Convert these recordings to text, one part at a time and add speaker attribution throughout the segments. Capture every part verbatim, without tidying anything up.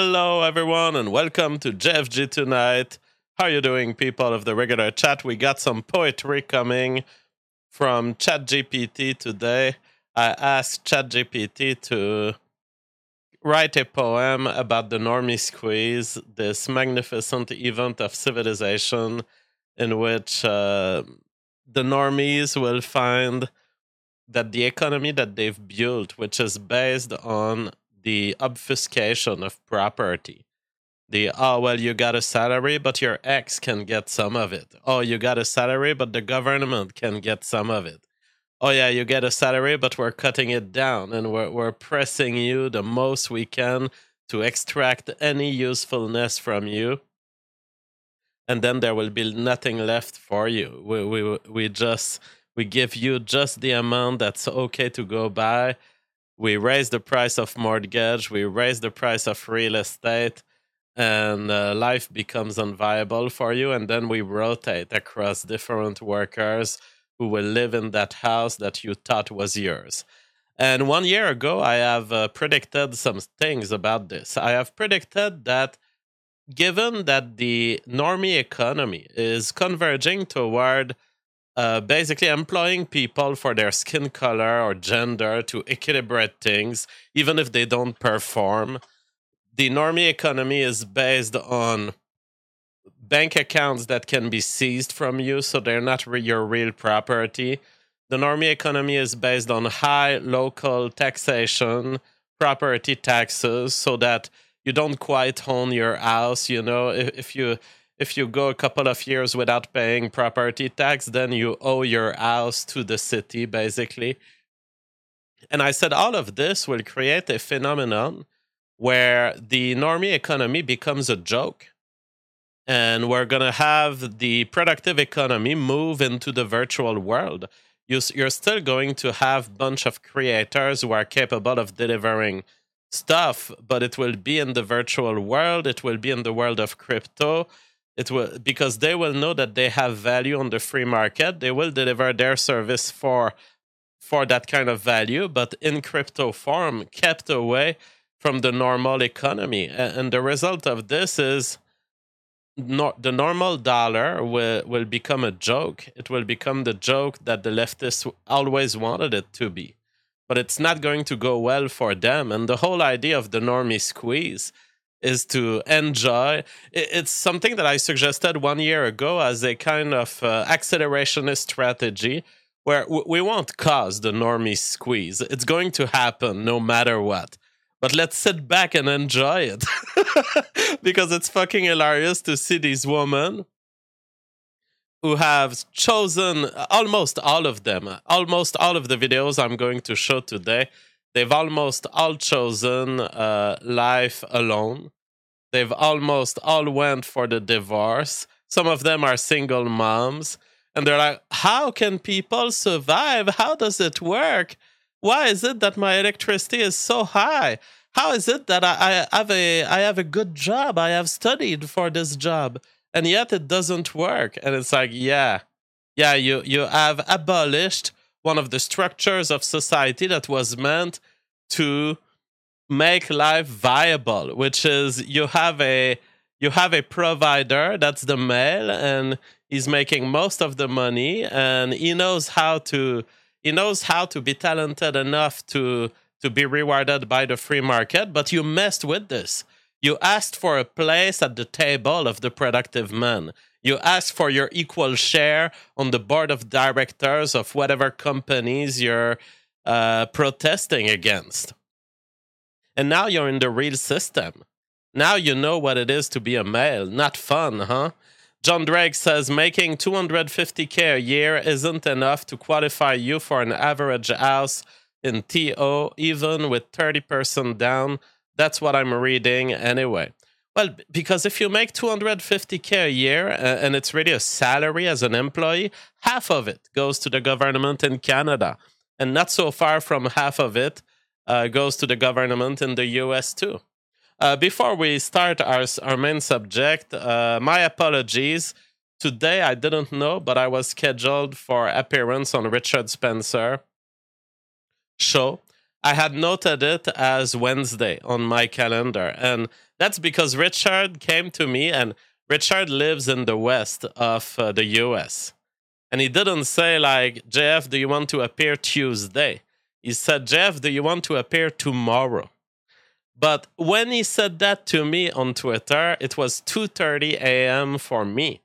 Speaker 1: Hello, everyone, and welcome to J F G Tonight. How are you doing, people of the regular chat? We got some poetry coming from ChatGPT today. I asked ChatGPT to write a poem about the Normie Squeeze, this magnificent event of civilization in which uh, the normies will find that the economy that they've built, which is based on the obfuscation of property. The, oh, well, you got a salary, but your ex can get some of it. Oh, you got a salary, but the government can get some of it. Oh, yeah, you get a salary, but we're cutting it down and we're, we're pressing you the most we can to extract any usefulness from you. And then there will be nothing left for you. We, we, we just, we give you just the amount that's okay to go by. We raise the price of mortgage, we raise the price of real estate, and uh, life becomes unviable for you. And then we rotate across different workers who will live in that house that you thought was yours. And one year ago, I have uh, predicted some things about this. I have predicted that given that the normie economy is converging toward Uh, basically employing people for their skin color or gender to equilibrate things, even if they don't perform. The normie economy is based on bank accounts that can be seized from you, so they're not re- your real property. The normie economy is based on high local taxation, property taxes, so that you don't quite own your house. You know, if, if you If you go a couple of years without paying property tax, then you owe your house to the city, basically. And I said all of this will create a phenomenon where the normie economy becomes a joke. And we're going to have the productive economy move into the virtual world. You, you're still going to have a bunch of creators who are capable of delivering stuff, but it will be in the virtual world. It will be in the world of crypto. It will, because they will know that they have value on the free market. They will deliver their service for for that kind of value, but in crypto form, kept away from the normal economy. And the result of this is no, the normal dollar will, will become a joke. It will become the joke that the leftists always wanted it to be. But it's not going to go well for them. And the whole idea of the normie squeeze is to enjoy. It's something that I suggested one year ago as a kind of uh, accelerationist strategy where w- we won't cause the normie squeeze. It's going to happen no matter what. But let's sit back and enjoy it. Because it's fucking hilarious to see these women who have chosen, almost all of them, almost all of the videos I'm going to show today, they've almost all chosen uh, life alone. They've almost all went for the divorce. Some of them are single moms. And they're like, how can people survive? How does it work? Why is it that my electricity is so high? How is it that I, I have a I have a good job? I have studied for this job, and yet it doesn't work. And it's like, yeah, yeah, you you have abolished one of the structures of society that was meant to make life viable, which is you have a you have a provider, that's the male, and he's making most of the money, and he knows how to he knows how to be talented enough to to be rewarded by the free market. But you messed with this. You asked for a place at the table of the productive man. You asked for your equal share on the board of directors of whatever companies you're uh, protesting against. And now you're in the real system. Now you know what it is to be a male. Not fun, huh? John Drake says making two hundred fifty K a year isn't enough to qualify you for an average house in T O, even with thirty percent down. That's what I'm reading anyway. Well, because if you make two hundred fifty K a year uh, and it's really a salary as an employee, half of it goes to the government in Canada. And not so far from half of it uh, goes to the government in the U S too. Uh, before we start our, our main subject, uh, my apologies. Today I didn't know, but I was scheduled for appearance on Richard Spencer show. I had noted it as Wednesday on my calendar. And that's because Richard came to me, and Richard lives in the west of uh, the U S. And he didn't say, like, J F, do you want to appear Tuesday? He said, J F, do you want to appear tomorrow? But when he said that to me on Twitter, it was two thirty a.m. for me.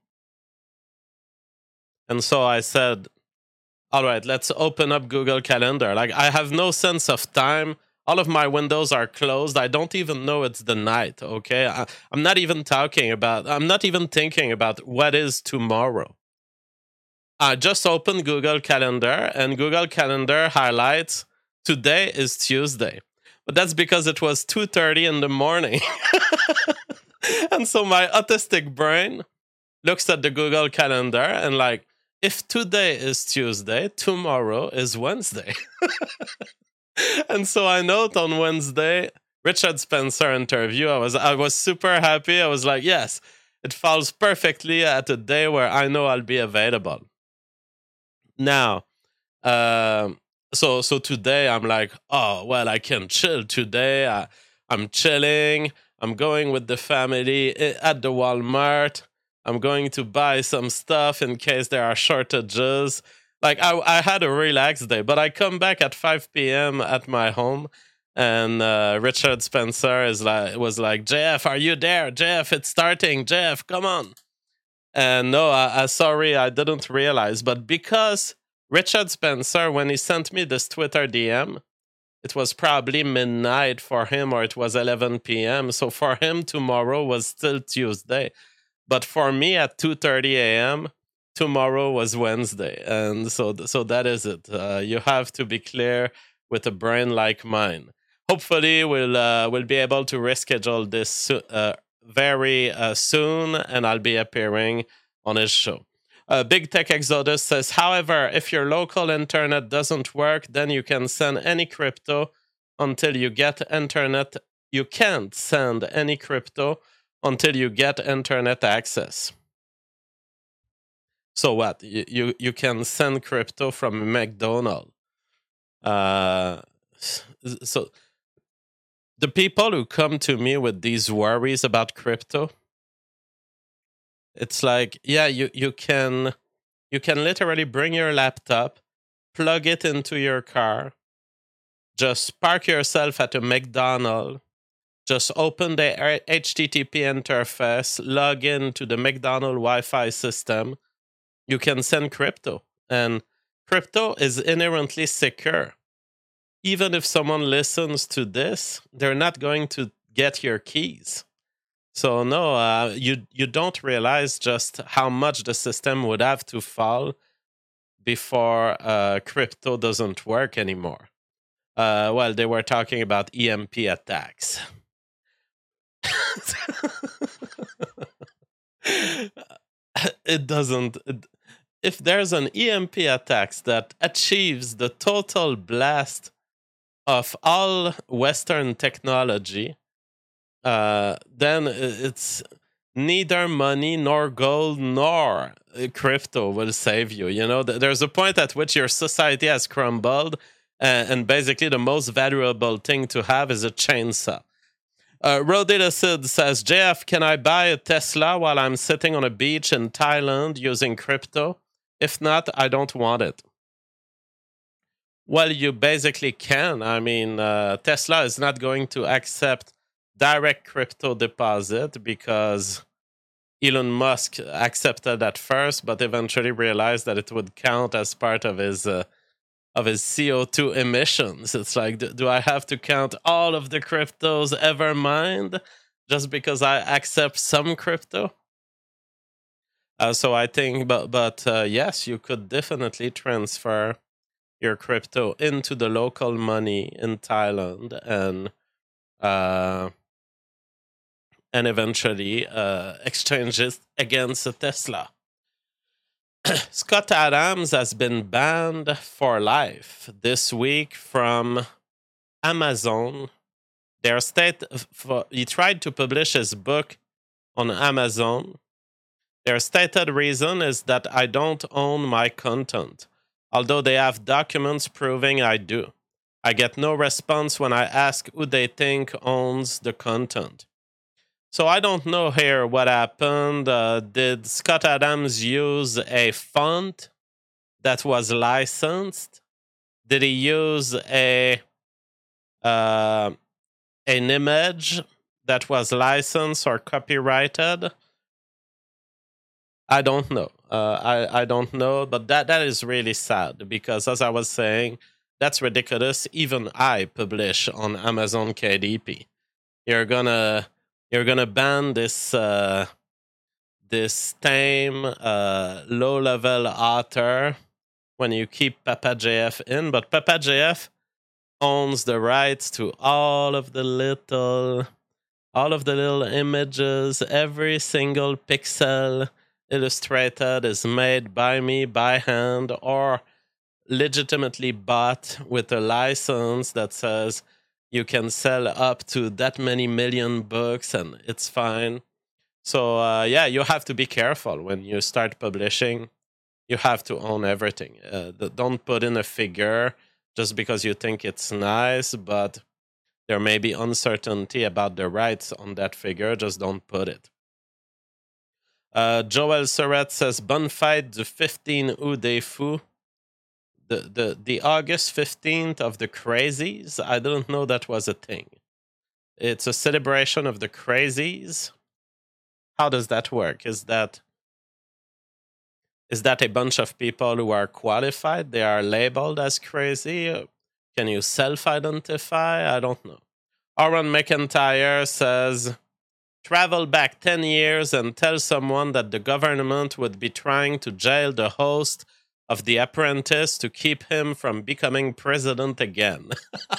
Speaker 1: And so I said, all right, let's open up Google Calendar. Like, I have no sense of time. All of my windows are closed. I don't even know it's the night, okay? I, I'm not even talking about, I'm not even thinking about what is tomorrow. I just opened Google Calendar, and Google Calendar highlights today is Tuesday. But that's because it was two thirty in the morning. And so my autistic brain looks at the Google Calendar and like, if today is Tuesday, tomorrow is Wednesday. And so I note on Wednesday, Richard Spencer interview. I was I was super happy. I was like, yes, it falls perfectly at a day where I know I'll be available. Now, um, so so today I'm like, oh, well, I can chill today. I, I'm chilling. I'm going with the family at the Walmart. I'm going to buy some stuff in case there are shortages. Like, I, I had a relaxed day, but I come back at five p.m. at my home, and uh, Richard Spencer is like was like, J F, are you there? J F, it's starting. J F, come on. And no, I, I sorry, I didn't realize. But because Richard Spencer, when he sent me this Twitter D M, it was probably midnight for him, or it was eleven p.m. So for him, tomorrow was still Tuesday. But for me, at two thirty a.m., tomorrow was Wednesday. And so so that is it. Uh, you have to be clear with a brain like mine. Hopefully, we'll, uh, we'll be able to reschedule this uh, very uh, soon, and I'll be appearing on his show. Uh, Big Tech Exodus says, however, if your local internet doesn't work, then you can send any crypto until you get internet. You can't send any crypto until you get internet access. So what? You you, you can send crypto from McDonald's. Uh, so the people who come to me with these worries about crypto, it's like, yeah, you, you can you can literally bring your laptop, plug it into your car, just park yourself at a McDonald's, just open the H T T P interface, log in to the McDonald's Wi-Fi system. You can send crypto. And crypto is inherently secure. Even if someone listens to this, they're not going to get your keys. So no, uh, you you don't realize just how much the system would have to fall before uh, crypto doesn't work anymore. Uh, well, they were talking about E M P attacks. It doesn't. It, if there's an E M P attack that achieves the total blast of all Western technology, uh, then it's neither money nor gold nor crypto will save you. You know, there's a point at which your society has crumbled, and, and basically the most valuable thing to have is a chainsaw. Uh, Rodita Sid says, J F, can I buy a Tesla while I'm sitting on a beach in Thailand using crypto? If not, I don't want it. Well, you basically can. I mean, uh, Tesla is not going to accept direct crypto deposit because Elon Musk accepted that first, but eventually realized that it would count as part of his uh, of his C O two emissions. It's like, do, do I have to count all of the cryptos ever mined just because I accept some crypto? Uh, so I think, but but uh, yes, you could definitely transfer your crypto into the local money in Thailand and uh, and eventually uh, exchange it against a Tesla. Scott Adams has been banned for life this week from Amazon. Their state for, he tried to publish his book on Amazon. Their stated reason is that I don't own my content, although they have documents proving I do. I get no response when I ask who they think owns the content. So I don't know here what happened. Uh, did Scott Adams use a font that was licensed? Did he use a uh, an image that was licensed or copyrighted? I don't know. Uh, I I don't know, but that that is really sad because, as I was saying, that's ridiculous. Even I publish on Amazon K D P. You're gonna you're gonna ban this uh, this tame uh, low level author when you keep Papa J F in, but Papa J F owns the rights to all of the little all of the little images, every single pixel illustrated is made by me by hand or legitimately bought with a license that says you can sell up to that many million books and it's fine. So uh, yeah, you have to be careful when you start publishing. You have to own everything. Uh, don't put in a figure just because you think it's nice, but there may be uncertainty about the rights on that figure. Just don't put it. Uh, Joel Surratt says, Bonne fête du fifteen août des fous. The, the, the August fifteenth of the crazies? I didn't know that was a thing. It's a celebration of the crazies. How does that work? Is that is that a bunch of people who are qualified? They are labeled as crazy? Can you self-identify? I don't know. Aaron McIntyre says, travel back ten years and tell someone that the government would be trying to jail the host of The Apprentice to keep him from becoming president again.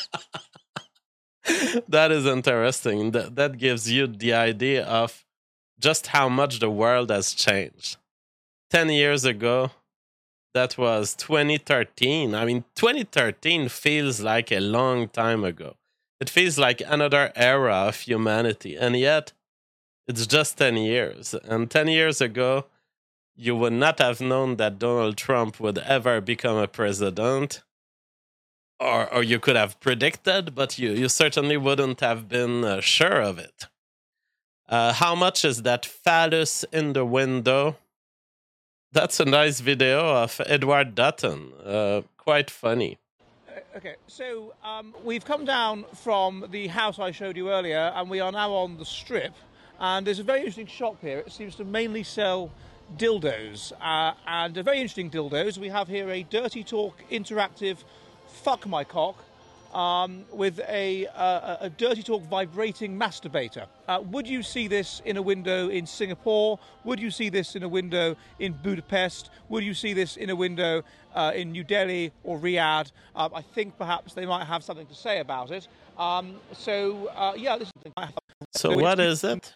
Speaker 1: That is interesting. That, that gives you the idea of just how much the world has changed. ten years ago, that was twenty thirteen. I mean, twenty thirteen feels like a long time ago. It feels like another era of humanity, and yet it's just ten years. And ten years ago, you would not have known that Donald Trump would ever become a president. Or, or you could have predicted, but you, you certainly wouldn't have been uh, sure of it. Uh, how much is that phallus in the window? That's a nice video of Edward Dutton. Uh, quite funny.
Speaker 2: Okay, so um, we've come down from the house I showed you earlier, and we are now on the strip. And there's a very interesting shop here. It seems to mainly sell dildos. Uh, and a very interesting dildos. We have here a Dirty Talk interactive Fuck My Cock um, with a, uh, a Dirty Talk vibrating masturbator. Uh, would you see this in a window in Singapore? Would you see this in a window in Budapest? Would you see this in a window uh, in New Delhi or Riyadh? Uh, I think perhaps they might have something to say about it. Um, so, uh, yeah, this is the...
Speaker 1: So what is it?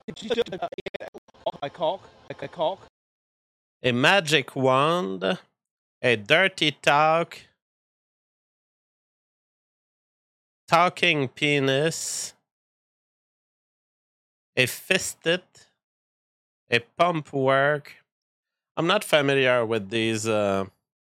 Speaker 2: A cock, a cock.
Speaker 1: A magic wand, a dirty talk, talking penis, a fisted, a pump work. I'm not familiar with these uh,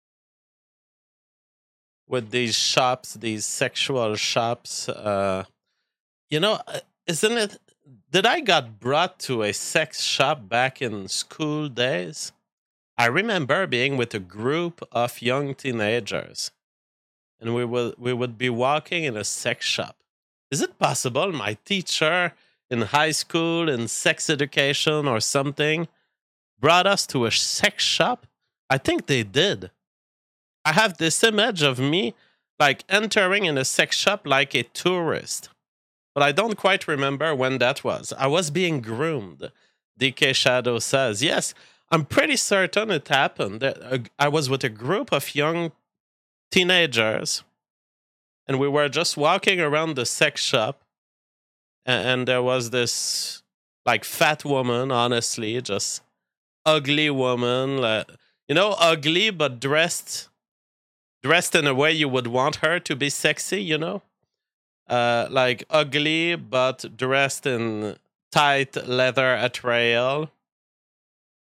Speaker 1: with these shops, these sexual shops. Uh, you know, isn't it? Did I got brought to a sex shop back in school days? I remember being with a group of young teenagers, and we will we would be walking in a sex shop. Is it possible my teacher in high school in sex education or something brought us to a sex shop? I think they did. I have this image of me like entering in a sex shop like a tourist. But I don't quite remember when that was. I was being groomed, D K Shadow says. Yes, I'm pretty certain it happened. I was with a group of young teenagers, and we were just walking around the sex shop, and there was this, like, fat woman, honestly, just ugly woman. Like, you know, ugly, but dressed, dressed in a way you would want her to be sexy, you know? Uh, like ugly, but dressed in tight leather attrayal.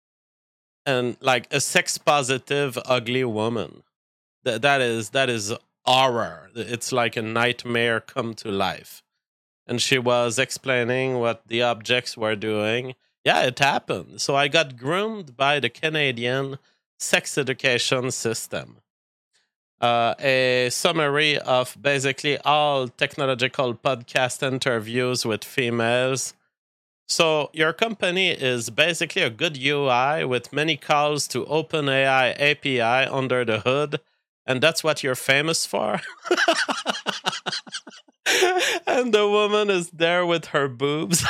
Speaker 1: And like a sex positive ugly woman. That that is that is horror. It's like a nightmare come to life. And she was explaining what the objects were doing. Yeah, it happened. So I got groomed by the Canadian sex education system. Uh, a summary of basically all technological podcast interviews with females. So your company is basically a good U I with many calls to OpenAI A P I under the hood, and that's what you're famous for? And the woman is there with her boobs.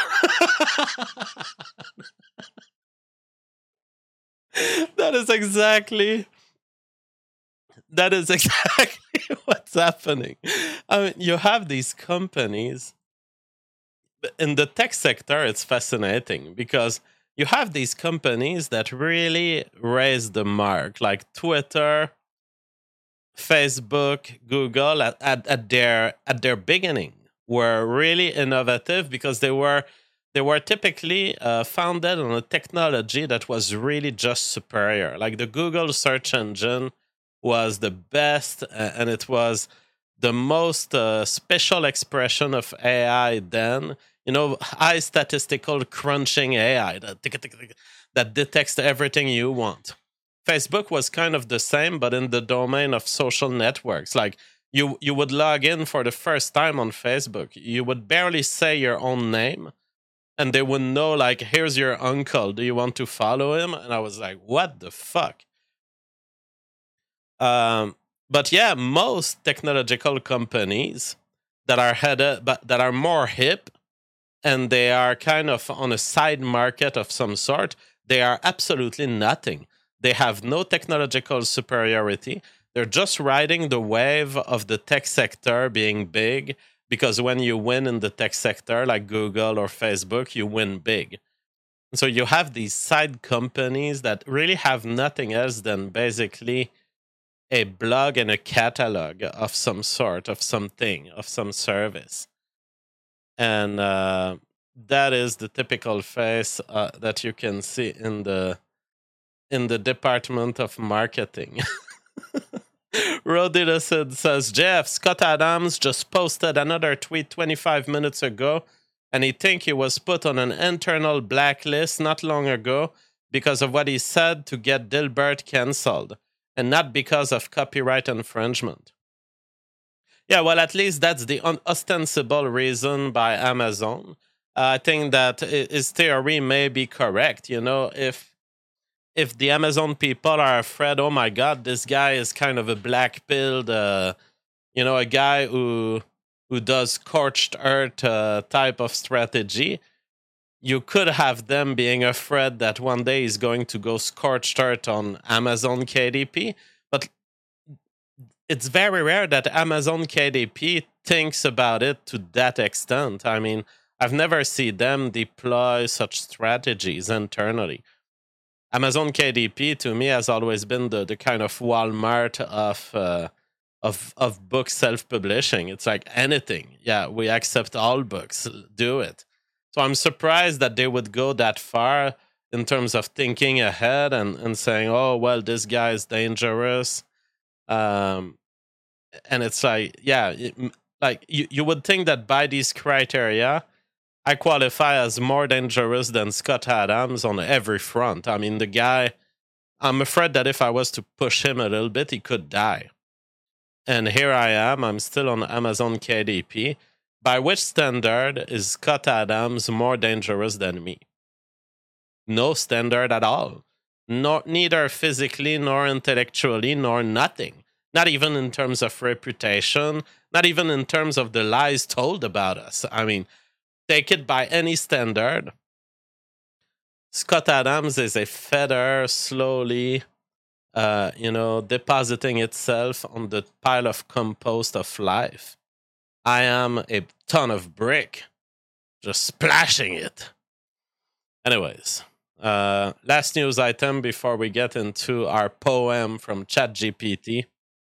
Speaker 1: That is exactly... That is exactly what's happening. I mean, you have these companies. In the tech sector, it's fascinating because you have these companies that really raise the mark, like Twitter, Facebook, Google, at, at, at their at their beginning were really innovative because they were they were typically uh, founded on a technology that was really just superior. Like the Google search engine was the best, uh, and it was the most uh, special expression of A I then. You know, high statistical crunching A I that, that detects everything you want. Facebook was kind of the same, but in the domain of social networks. Like you, you would log in for the first time on Facebook. You would barely say your own name, and they would know, like, here's your uncle. Do you want to follow him? And I was like, what the fuck? Um, but yeah, most technological companies that are headed, but that are more hip, and they are kind of on a side market of some sort, they are absolutely nothing. They have no technological superiority. They're just riding the wave of the tech sector being big, because when you win in the tech sector, like Google or Facebook, you win big. So you have these side companies that really have nothing else than basically a blog and a catalog of some sort, of something, of some service. And uh, that is the typical face uh, that you can see in the in the department of marketing. Rodidacid says, Jeff, Scott Adams just posted another tweet twenty-five minutes ago, and he think he was put on an internal blacklist not long ago because of what he said to get Dilbert cancelled, and not because of copyright infringement. Yeah, well, at least that's the un- ostensible reason by Amazon. Uh, I think that his theory may be correct. You know, if if the Amazon people are afraid, oh my God, this guy is kind of a black-pilled, uh, you know, a guy who who does scorched earth uh, type of strategy, you could have them being afraid that one day he's going to go scorched earth on Amazon K D P. But it's very rare that Amazon K D P thinks about it to that extent. I mean, I've never seen them deploy such strategies internally. Amazon K D P, to me, has always been the, the kind of Walmart of uh, of of book self-publishing. It's like anything. Yeah, we accept all books. Do it. So I'm surprised that they would go that far in terms of thinking ahead and, and saying, oh, well, this guy is dangerous. Um, and it's like, yeah, it, like you, you would think that by these criteria, I qualify as more dangerous than Scott Adams on every front. I mean, the guy, I'm afraid that if I was to push him a little bit, he could die. And here I am, I'm still on Amazon K D P. By which standard is Scott Adams more dangerous than me? No standard at all. Nor, neither physically, nor intellectually, nor nothing. Not even in terms of reputation, not even in terms of the lies told about us. I mean, take it by any standard. Scott Adams is a feather slowly, uh, you know, depositing itself on the pile of compost of life. I am a ton of brick, just splashing it. Anyways, uh, last news item before we get into our poem from ChatGPT.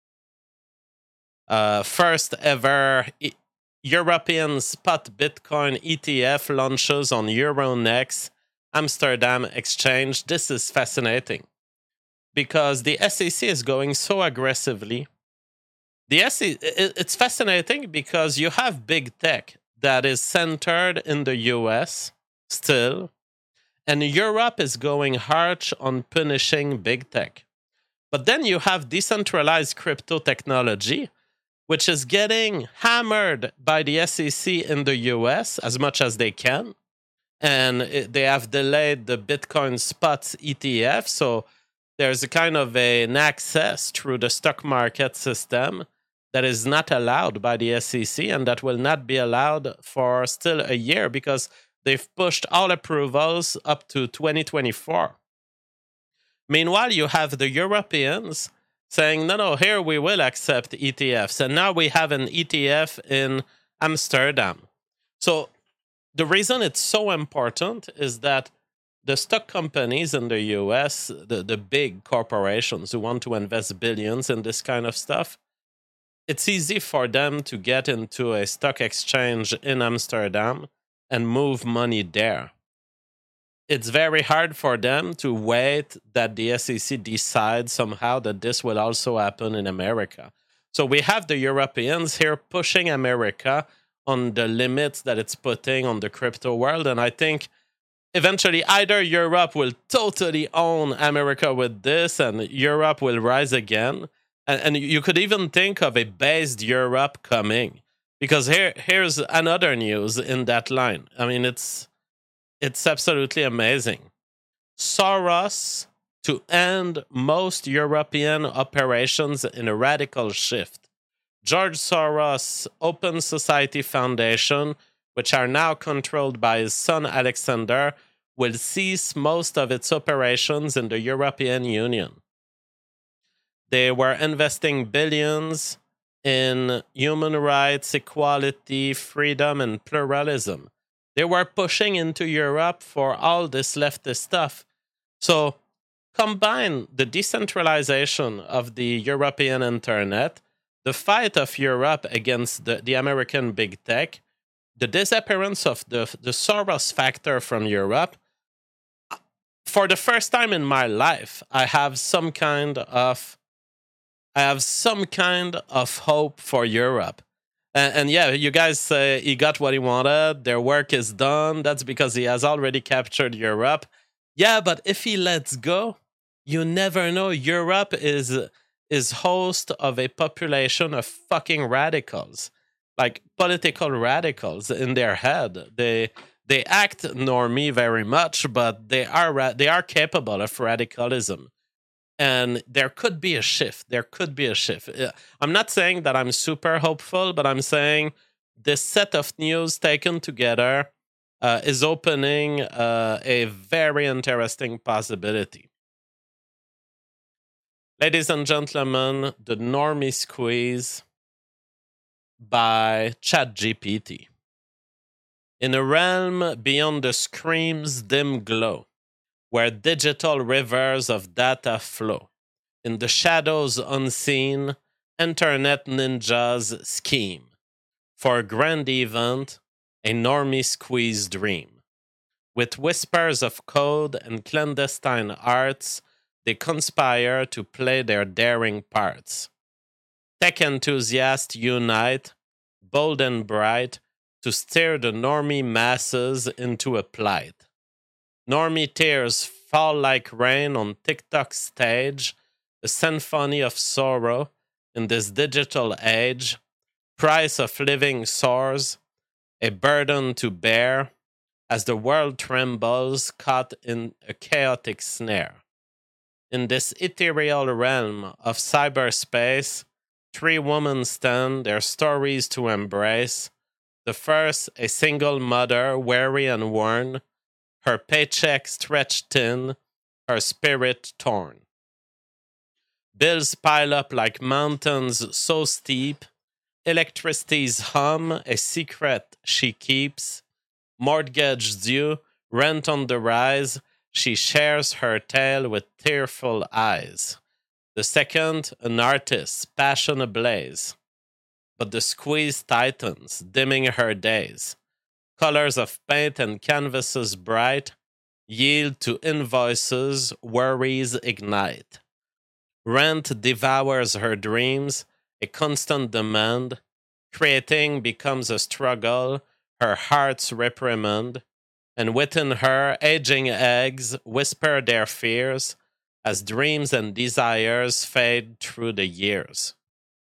Speaker 1: Uh, first ever e- European spot Bitcoin E T F launches on Euronext Amsterdam Exchange. This is fascinating because the S E C is going so aggressively the S E C, it's fascinating because you have big tech that is centered in the U S still, and Europe is going harsh on punishing big tech. But then you have decentralized crypto technology, which is getting hammered by the S E C in the U S as much as they can. And it, they have delayed the Bitcoin spots E T F. So there's a kind of a, an access through the stock market system that is not allowed by the S E C and that will not be allowed for still a year because they've pushed all approvals up to twenty twenty-four. Meanwhile, you have the Europeans saying, no, no, here we will accept E T Fs. And now we have an E T F in Amsterdam. So the reason it's so important is that the stock companies in the U S, the, the big corporations who want to invest billions in this kind of stuff, it's easy for them to get into a stock exchange in Amsterdam and move money there. It's very hard for them to wait that the S E C decides somehow that this will also happen in America. So we have the Europeans here pushing America on the limits that it's putting on the crypto world. And I think eventually either Europe will totally own America with this and Europe will rise again. And, and you could even think of a based Europe coming. Because here, here's another news in that line. I mean, it's it's absolutely amazing. Soros to end most European operations in a radical shift. George Soros' Open Society Foundation, which are now controlled by his son Alexander, will cease most of its operations in the European Union. They were investing billions in human rights, equality, freedom, and pluralism. They were pushing into Europe for all this leftist stuff. So combine the decentralization of the European internet, the fight of Europe against the, the American big tech, the disappearance of the, the Soros factor from Europe. For the first time in my life, I have some kind of I have some kind of hope for Europe. And, and yeah, you guys say he got what he wanted, their work is done, that's because he has already captured Europe. Yeah, but if he lets go, you never know. Europe is is host of a population of fucking radicals, like political radicals in their head. They they act normie very much, but they are ra- they are capable of radicalism. And there could be a shift. There could be a shift. I'm not saying that I'm super hopeful, but I'm saying this set of news taken together uh, is opening uh, a very interesting possibility. Ladies and gentlemen, the Normie Squeeze by ChatGPT. In a realm beyond the scream's dim glow, where digital rivers of data flow, in the shadows unseen, internet ninjas scheme. For a grand event, a Normie Squeeze dream. With whispers of code and clandestine arts, they conspire to play their daring parts. Tech enthusiasts unite, bold and bright, to steer the normie masses into a plight. Normie tears fall like rain on TikTok's stage, a symphony of sorrow in this digital age. Price of living soars, a burden to bear, as the world trembles caught in a chaotic snare. In this ethereal realm of cyberspace, three women stand, their stories to embrace. The first, a single mother, weary and worn, her paycheck stretched thin, her spirit torn. Bills pile up like mountains so steep, electricity's hum, a secret she keeps, mortgage due, rent on the rise, she shares her tale with tearful eyes. The second, an artist, passion ablaze, but the squeeze tightens, dimming her days. Colors of paint and canvases bright yield to invoices, worries ignite. Rent devours her dreams, a constant demand. Creating becomes a struggle, her heart's reprimand, and within her, aging eggs whisper their fears as dreams and desires fade through the years.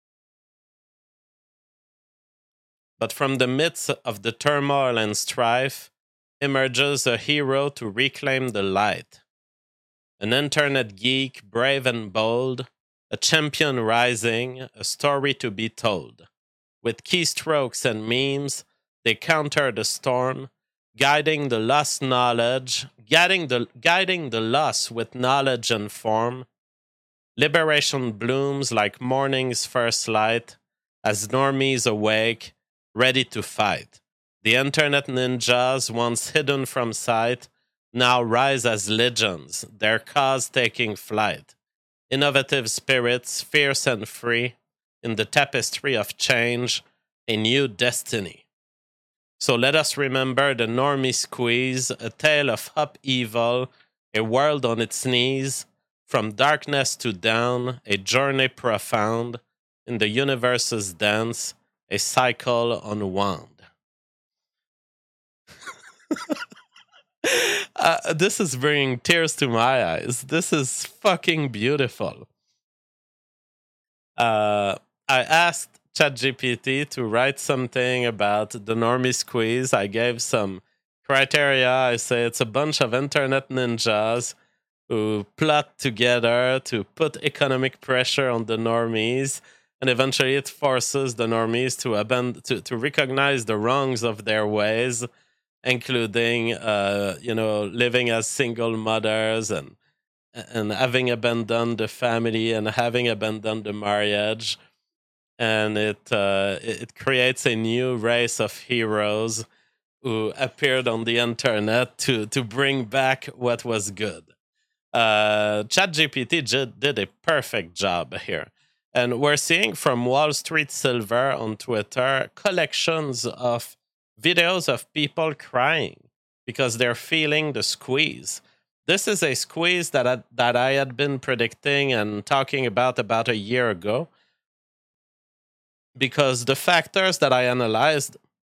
Speaker 1: But from the midst of the turmoil and strife emerges a hero to reclaim the light. An internet geek, brave and bold, a champion rising, a story to be told. With keystrokes and memes, they counter the storm, guiding the lost knowledge, guiding the, guiding the lost with knowledge and form. Liberation blooms like morning's first light, as normies awake, ready to fight. The internet ninjas, once hidden from sight, now rise as legends, their cause taking flight. Innovative spirits, fierce and free, in the tapestry of change, a new destiny. So let us remember the normie squeeze, a tale of upheaval, a world on its knees, from darkness to dawn, a journey profound, in the universe's dance, a cycle unwound. uh, this is bringing tears to my eyes. This is fucking beautiful. Uh, I asked ChatGPT to write something about the normie squeeze. I gave some criteria. I say it's a bunch of internet ninjas who plot together to put economic pressure on the normies, and eventually it forces the normies to abandon, to, to recognize the wrongs of their ways, including uh, you know, living as single mothers and and having abandoned the family and having abandoned the marriage. And it uh, it creates a new race of heroes who appeared on the internet to to bring back what was good. Uh, ChatGPT j- did a perfect job here. And we're seeing from Wall Street Silver on Twitter collections of videos of people crying because they're feeling the squeeze. This is a squeeze that I, that I had been predicting and talking about about a year ago, because the factors that I analyzed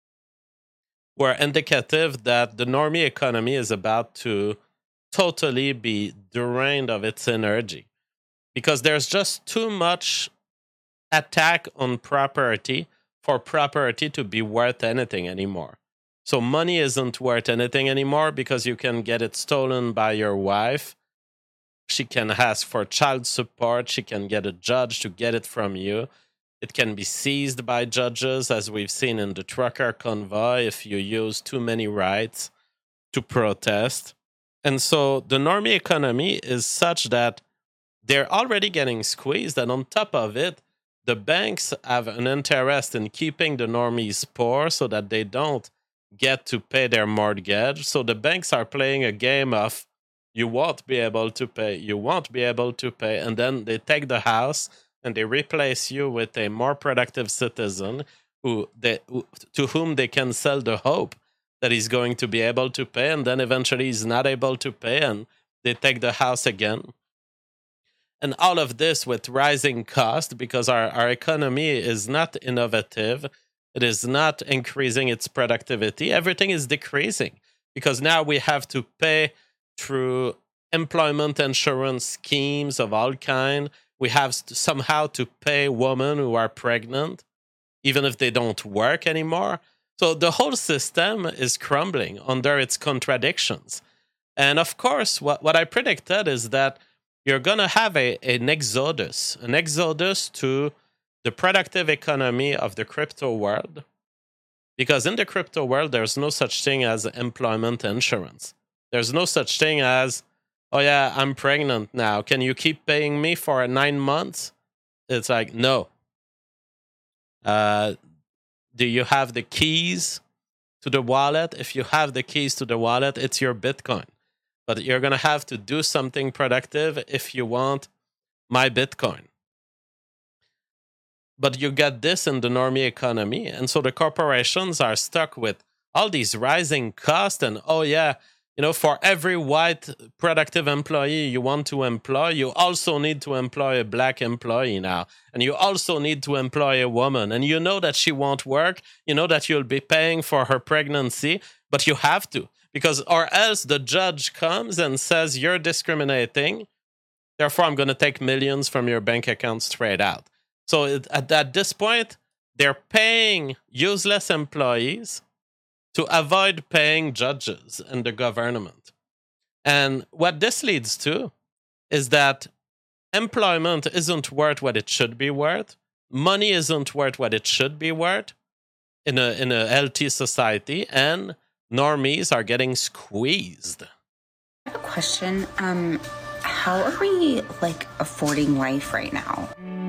Speaker 1: were indicative that the normie economy is about to totally be drained of its energy, because there's just too much attack on property for property to be worth anything anymore. So money isn't worth anything anymore because you can get it stolen by your wife. She can ask for child support. She can get a judge to get it from you. It can be seized by judges, as we've seen in the trucker convoy, if you use too many rights to protest. And so the normie economy is such that they're already getting squeezed, and on top of it, the banks have an interest in keeping the normies poor so that they don't get to pay their mortgage. So the banks are playing a game of, you won't be able to pay, you won't be able to pay, and then they take the house and they replace you with a more productive citizen who they, who, to whom they can sell the hope that he's going to be able to pay, and then eventually he's not able to pay, and they take the house again. And all of this with rising cost, because our, our economy is not innovative. It is not increasing its productivity. Everything is decreasing because now we have to pay through employment insurance schemes of all kind. We have to somehow to pay women who are pregnant, even if they don't work anymore. So the whole system is crumbling under its contradictions. And of course, what, what I predicted is that you're going to have a, an exodus, an exodus to the productive economy of the crypto world. Because in the crypto world, there's no such thing as employment insurance. There's no such thing as, oh yeah, I'm pregnant now. Can you keep paying me for nine months? It's like, no. Uh, do you have the keys to the wallet? If you have the keys to the wallet, it's your Bitcoin. But you're going to have to do something productive if you want my Bitcoin. But you get this in the normie economy. And so the corporations are stuck with all these rising costs. And, oh, yeah, you You know, for every white productive employee you want to employ, you also need to employ a black employee now. And you also need to employ a woman. And you know that she won't work. You know that you'll be paying for her pregnancy, but you have to. Because or else the judge comes and says, you're discriminating. Therefore, I'm going to take millions from your bank account straight out. So it, at, at this point, they're paying useless employees to avoid paying judges and the government. And what this leads to is that employment isn't worth what it should be worth. Money isn't worth what it should be worth in a in a healthy society, and normies are getting squeezed.
Speaker 3: I have a question. Um, how are we, like, affording life right now?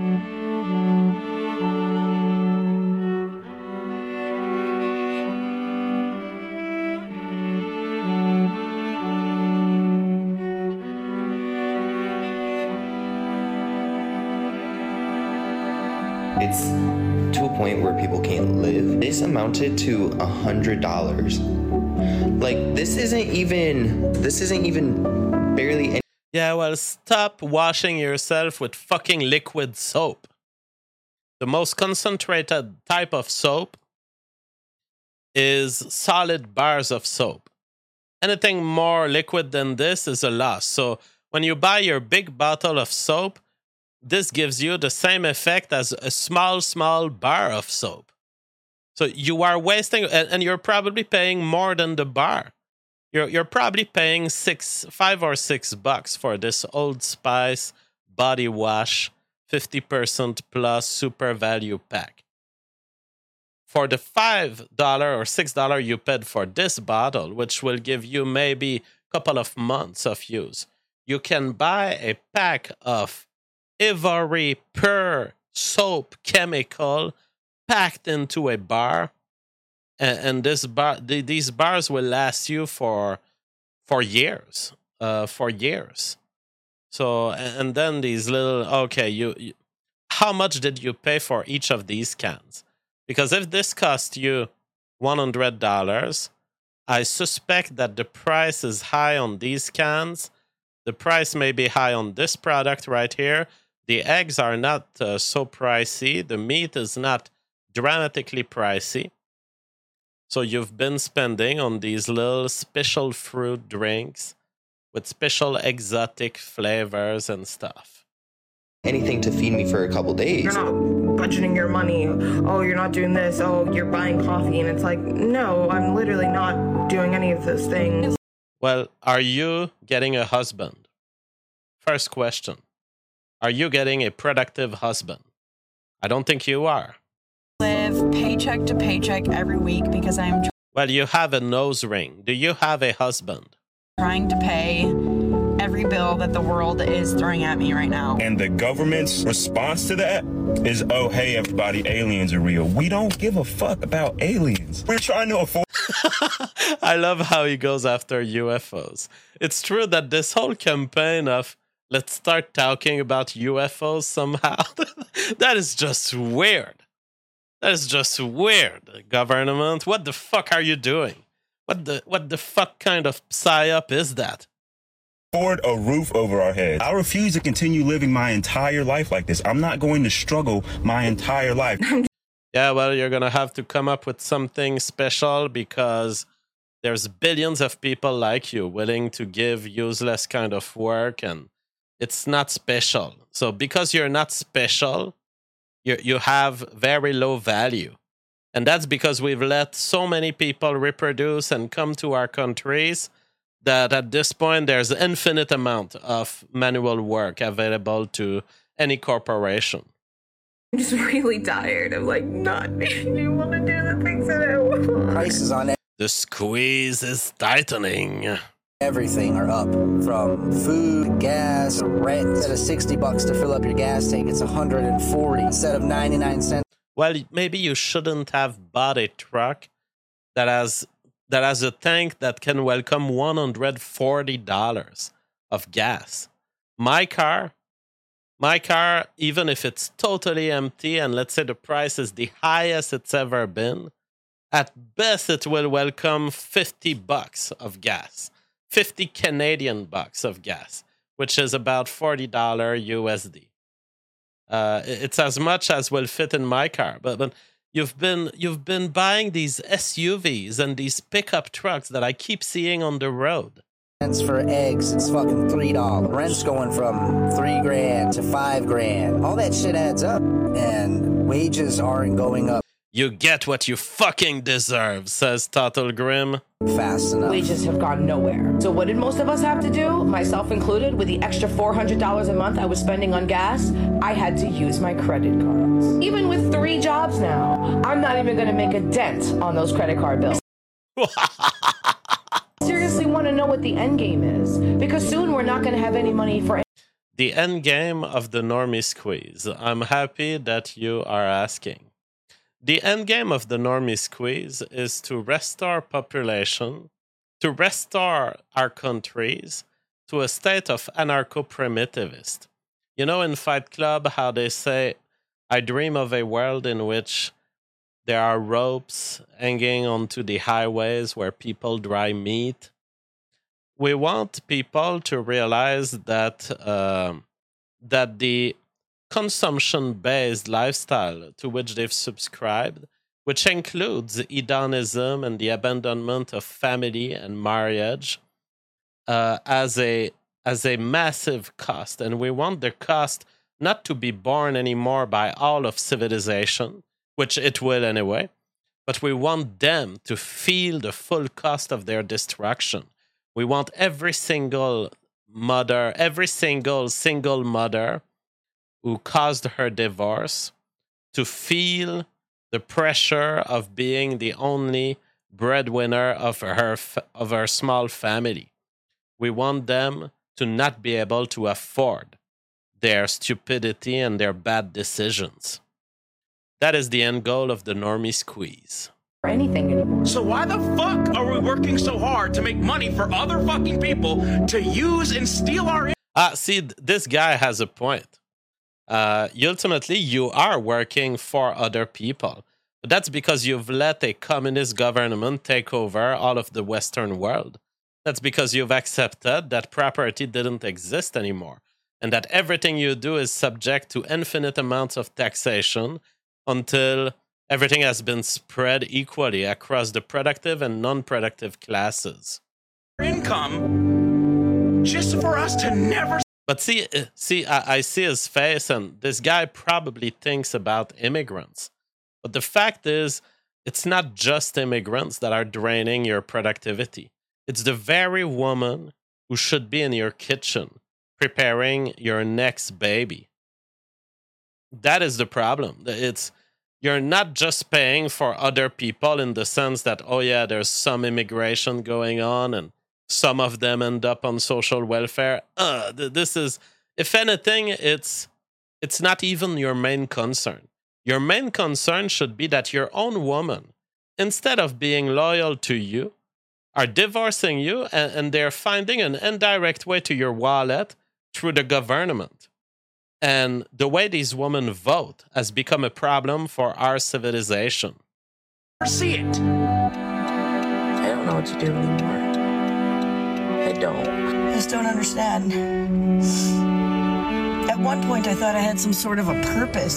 Speaker 4: It's to a point where people can't live. This amounted to a hundred dollars. Like, this isn't even, this isn't even barely any.
Speaker 1: Yeah, well, stop washing yourself with fucking liquid soap. The most concentrated type of soap is solid bars of soap. Anything more liquid than this is a loss. So when you buy your big bottle of soap, this gives you the same effect as a small, small bar of soap. So you are wasting, and you're probably paying more than the bar. You're you're probably paying six, five or six bucks for this Old Spice body wash, fifty percent plus super value pack. For the five dollar or six dollar you paid for this bottle, which will give you maybe a couple of months of use, you can buy a pack of Ivory Pure soap chemical packed into a bar, and, and this bar, the, these bars will last you for for years, uh, for years. So, and then these little okay, you, you, how much did you pay for each of these cans? Because if this cost you one hundred dollars, I suspect that the price is high on these cans. The price may be high on this product right here. The eggs are not uh, so pricey. The meat is not dramatically pricey. So you've been spending on these little special fruit drinks with special exotic flavors and stuff.
Speaker 4: Anything to feed me for a couple days.
Speaker 5: You're not budgeting your money. Oh, you're not doing this. Oh, you're buying coffee. And it's like, no, I'm literally not doing any of those things.
Speaker 1: Well, are you getting a husband? First question. Are you getting a productive husband? I don't think you are.
Speaker 6: Live paycheck to paycheck every week because I'm
Speaker 1: Well, you have a nose ring. Do you have a husband?
Speaker 6: trying to pay every bill that the world is throwing at me right now.
Speaker 7: And the government's response to that is, oh, hey, everybody, aliens are real. We don't give a fuck about aliens. We're trying to afford.
Speaker 1: I love how he goes after U F Os. It's true that this whole campaign of let's start talking about U F Os somehow, that is just weird. That is just weird, government. What the fuck are you doing? What the what the fuck kind of psyop is that?
Speaker 7: Afford a roof over our heads. I refuse to continue living my entire life like this. I'm not going to struggle my entire life.
Speaker 1: Yeah, well, you're going to have to come up with something special because there's billions of people like you willing to give useless kind of work, and it's not special. So because you're not special, you you have very low value. And that's because we've let so many people reproduce and come to our countries that at this point there's an infinite amount of manual work available to any corporation.
Speaker 5: I'm just really tired of like not being able to do the things that I want.
Speaker 8: Prices on it.
Speaker 1: The squeeze is tightening.
Speaker 8: Everything are up, from food, gas, rent. Instead of sixty bucks to fill up your gas tank, it's one hundred forty instead of ninety-nine cents.
Speaker 1: Well, maybe you shouldn't have bought a truck that has that has a tank that can welcome one hundred forty dollars of gas. My car, my car, even if it's totally empty and let's say the price is the highest it's ever been, at best it will welcome fifty bucks of gas. fifty Canadian bucks of gas, which is about forty dollars U S D. Uh, it's as much as will fit in my car, but, but you've been you've been buying these S U Vs and these pickup trucks that I keep seeing on the road.
Speaker 8: Rents for eggs, it's fucking three dollars. Rent's going from three grand to five grand. All that shit adds up, and wages aren't going up
Speaker 1: You get what you fucking deserve, says Total Grim.
Speaker 8: fast enough.
Speaker 9: Wages have gone nowhere. So what did most of us have to do, myself included, with the extra four hundred dollars a month I was spending on gas? I had to use my credit cards. Even with three jobs now, I'm not even going to make a dent on those credit card bills. Seriously want to know what the end game is, because soon we're not going to have any money for
Speaker 1: The end game of the normie squeeze. I'm happy that you are asking. The end game of the normie squeeze is to restore population, to restore our countries to a state of anarcho-primitivist. You know in Fight Club how they say, I dream of a world in which there are ropes hanging onto the highways where people dry meat. We want people to realize that uh, that the consumption-based lifestyle to which they've subscribed, which includes hedonism and the abandonment of family and marriage, uh, as a as a massive cost. And we want the cost not to be borne anymore by all of civilization, which it will anyway, but we want them to feel the full cost of their destruction. We want every single mother, every single single mother who caused her divorce to feel the pressure of being the only breadwinner of her of her small family. We want them to not be able to afford their stupidity and their bad decisions. That is the end goal of the normie squeeze.
Speaker 9: for anything anymore.
Speaker 10: So why the fuck are we working so hard to make money for other fucking people to use and steal our...
Speaker 1: Ah, see, this guy has a point. Uh, ultimately, you are working for other people. But that's because you've let a communist government take over all of the Western world. That's because you've accepted that property didn't exist anymore, and that everything you do is subject to infinite amounts of taxation until everything has been spread equally across the productive and non-productive classes.
Speaker 10: Income just for us to never...
Speaker 1: But see, see, I, I see his face, and this guy probably thinks about immigrants. But the fact is, it's not just immigrants that are draining your productivity. It's the very woman who should be in your kitchen preparing your next baby. That is the problem. It's you're not just paying for other people in the sense that, oh yeah, there's some immigration going on and some of them end up on social welfare. Uh, this is, if anything, it's it's not even your main concern. Your main concern should be that your own woman, instead of being loyal to you, are divorcing you, and, and they're finding an indirect way to your wallet through the government. And the way these women vote has become a problem for our civilization.
Speaker 10: See it.
Speaker 6: I don't know what to do anymore. I don't.
Speaker 11: I just don't understand. At one point, I thought I had some sort of a purpose.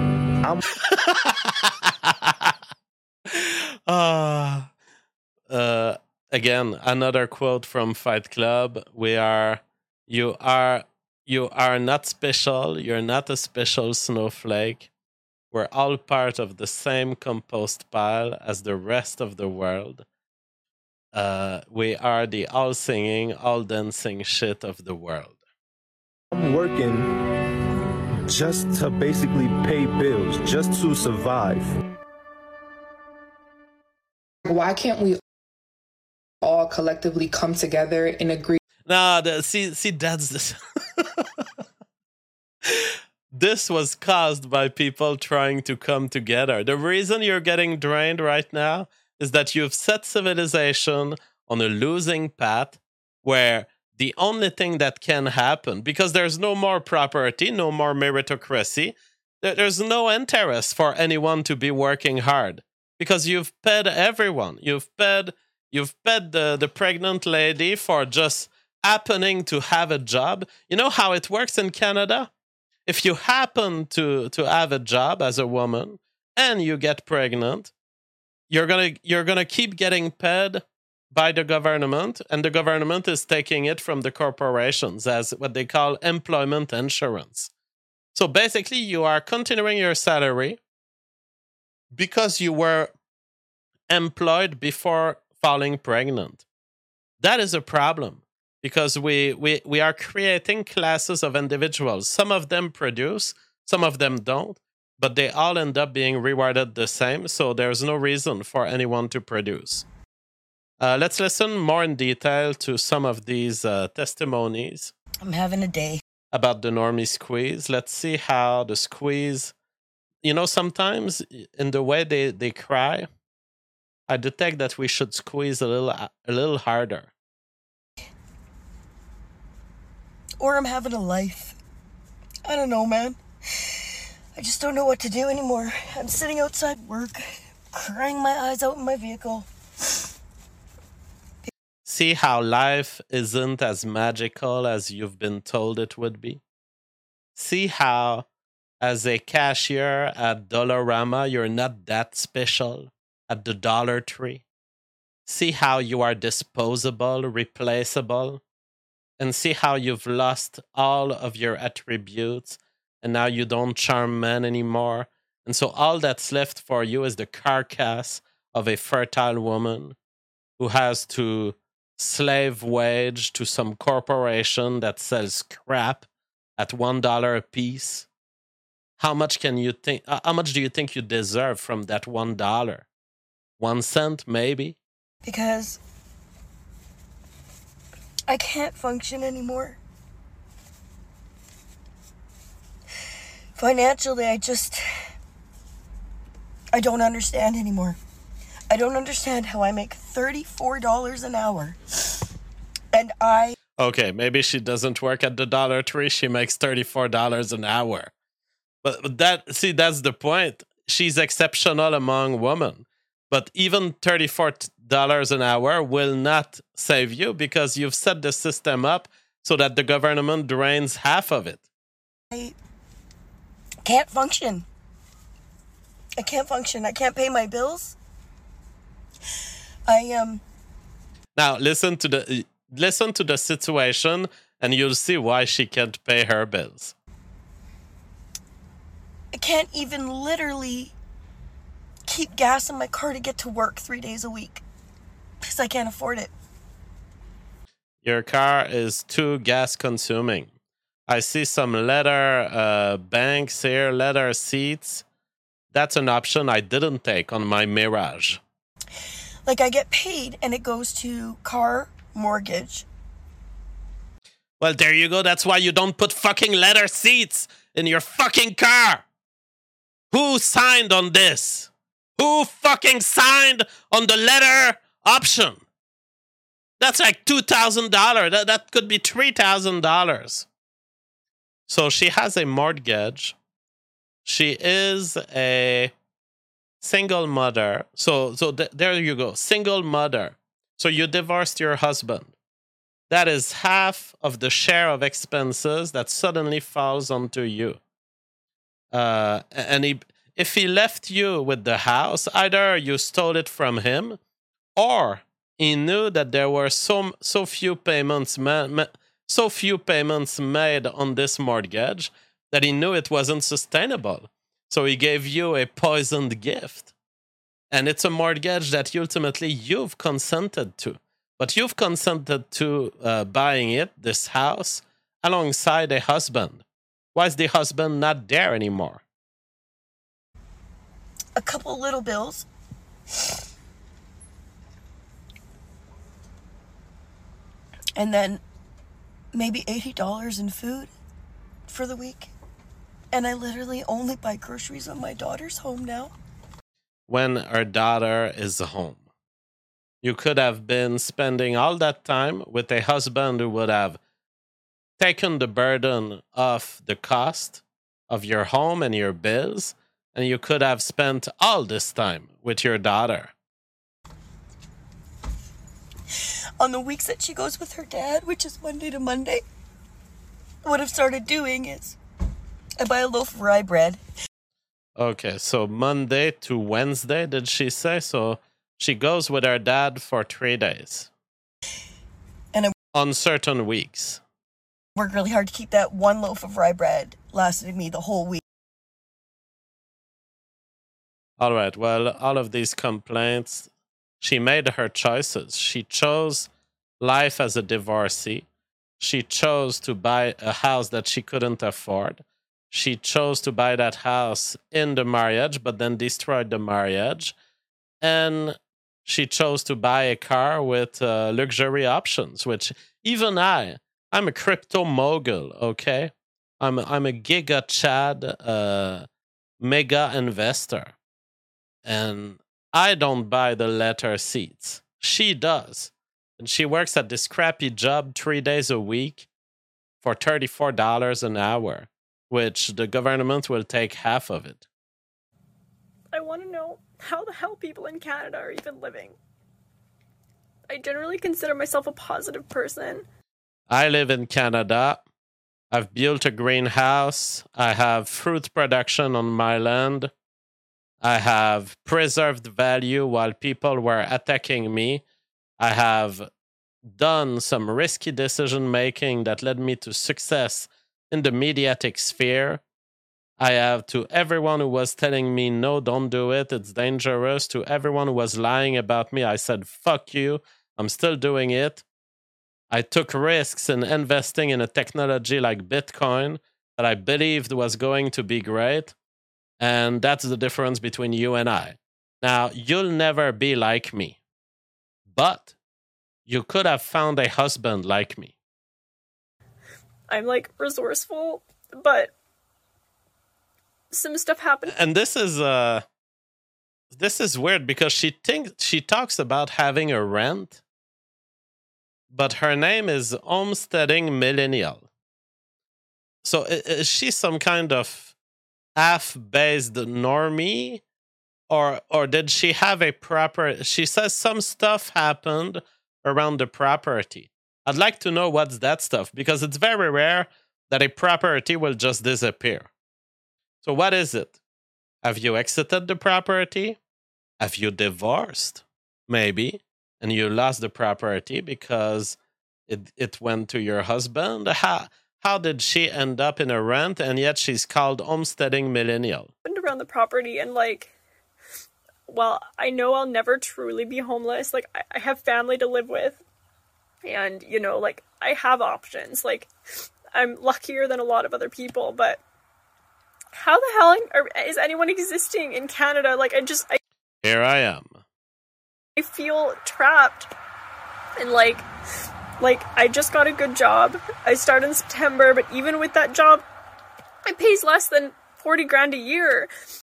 Speaker 1: uh, uh, again, another quote from Fight Club. We are, you are, you are not special. You're not a special snowflake. We're all part of the same compost pile as the rest of the world. Uh, we are the all singing, all dancing shit of the world.
Speaker 12: I'm working just to basically pay bills, just to survive.
Speaker 13: Why can't we all collectively come together and agree?
Speaker 1: Nah, the, see, see, that's this. This was caused by people trying to come together. The reason you're getting drained right now is that you've set civilization on a losing path where the only thing that can happen, because there's no more property, no more meritocracy, there's no interest for anyone to be working hard because you've paid everyone. You've paid, You've paid the, the pregnant lady for just happening to have a job. You know how it works in Canada? If you happen to, to have a job as a woman and you get pregnant, you're gonna you're gonna keep getting paid by the government, and the government is taking it from the corporations as what they call employment insurance. So basically, you are continuing your salary because you were employed before falling pregnant. That is a problem because we, we, we are creating classes of individuals. Some of them produce, some of them don't, but they all end up being rewarded the same, so there's no reason for anyone to produce. Uh, let's listen more in detail to some of these uh, testimonies.
Speaker 11: I'm having a day.
Speaker 1: About the normie squeeze. Let's see how the squeeze, you know, sometimes in the way they, they cry, I detect that we should squeeze a little a little harder.
Speaker 11: Or I'm having a life. I don't know, man. I just don't know what to do anymore. I'm sitting outside work, crying my eyes out in my vehicle.
Speaker 1: See how life isn't as magical as you've been told it would be? See how, as a cashier at Dollarama, you're not that special at the Dollar Tree? See how you are disposable, replaceable? And see how you've lost all of your attributes and now you don't charm men anymore? And so all that's left for you is the carcass of a fertile woman who has to slave wage to some corporation that sells crap at one dollar a piece. How much can you think? How much do you think you deserve from that one dollar? One cent, maybe.
Speaker 11: Because I can't function anymore. Financially, I just I don't understand anymore. I don't understand how I make thirty-four dollars an hour. And I...
Speaker 1: Okay, maybe she doesn't work at the Dollar Tree. She makes thirty-four dollars an hour. But, but that, see, that's the point. She's exceptional among women. But even thirty-four dollars an hour will not save you because you've set the system up so that the government drains half of it.
Speaker 11: I can't function. I can't function. I can't pay my bills. I um.
Speaker 1: Now listen to the listen to the situation, and you'll see why she can't pay her bills.
Speaker 11: I can't even literally keep gas in my car to get to work three days a week because I can't afford it.
Speaker 1: Your car is too gas consuming. I see some leather uh, banks here, leather seats. That's an option I didn't take on my Mirage.
Speaker 11: Like, I get paid and it goes to car, mortgage.
Speaker 1: Well, there you go. That's why you don't put fucking leather seats in your fucking car. Who signed on this? Who fucking signed on the leather option? That's like two thousand dollars. That, that could be three thousand dollars. So she has a mortgage. She is a single mother. So so th- there you go. Single mother. So you divorced your husband. That is half of the share of expenses that suddenly falls onto you. Uh, and he, if he left you with the house, either you stole it from him, or he knew that there were so so few payments ma- ma- so few payments made on this mortgage that he knew it wasn't sustainable. So he gave you a poisoned gift. And it's a mortgage that ultimately you've consented to. But you've consented to uh, buying it, this house, alongside a husband. Why is the husband not there anymore?
Speaker 11: A couple little bills. And then maybe eighty dollars in food for the week. And I literally only buy groceries when my daughter's home now.
Speaker 1: When our daughter is home. You could have been spending all that time with a husband who would have taken the burden of the cost of your home and your bills, and you could have spent all this time with your daughter.
Speaker 11: On the weeks that she goes with her dad, which is Monday to Monday, what I've started doing is I buy a loaf of rye bread.
Speaker 1: Okay, so Monday to Wednesday, did she say? So she goes with her dad for three days.
Speaker 11: And I
Speaker 1: on certain weeks.
Speaker 11: work really hard to keep that one loaf of rye bread lasting me the whole week.
Speaker 1: All right, well, all of these complaints, she made her choices. She chose life as a divorcee. She chose to buy a house that she couldn't afford. She chose to buy that house in the marriage, but then destroyed the marriage. And she chose to buy a car with uh, luxury options, which even I, I'm a crypto mogul, okay? I'm, I'm a giga Chad uh, mega investor. And I don't buy the leather seats. She does. And she works at this crappy job three days a week for thirty-four dollars an hour, which the government will take half of it.
Speaker 14: I want to know how the hell people in Canada are even living. I generally consider myself a positive person.
Speaker 1: I live in Canada. I've built a greenhouse. I have fruit production on my land. I have preserved value while people were attacking me. I have done some risky decision making that led me to success in the mediatic sphere. I have, to everyone who was telling me, no, don't do it, it's dangerous, to everyone who was lying about me, I said, fuck you, I'm still doing it. I took risks in investing in a technology like Bitcoin that I believed was going to be great. And that's the difference between you and I. Now, you'll never be like me. But you could have found a husband like me.
Speaker 14: I'm like resourceful, but some stuff happened.
Speaker 1: And this is uh this is weird because she thinks she talks about having a rent, but her name is Homesteading Millennial. So is she some kind of half-based normie, or or did she have a proper... She says some stuff happened around the property. I'd like to know what's that stuff, because it's very rare that a property will just disappear. So what is it? Have you exited the property? Have you divorced? Maybe. And you lost the property because it, it went to your husband? How... How did she end up in a rent, and yet she's called Homesteading Millennial?
Speaker 14: Around the property, and like, well, I know I'll never truly be homeless. Like, I, I have family to live with, and, you know, like, I have options. Like, I'm luckier than a lot of other people, but how the hell are, is anyone existing in Canada? Like, I just... I,
Speaker 1: Here I am.
Speaker 14: I feel trapped, and like... Like, I just got a good job. I started in September, but even with that job, it pays less than forty grand a year.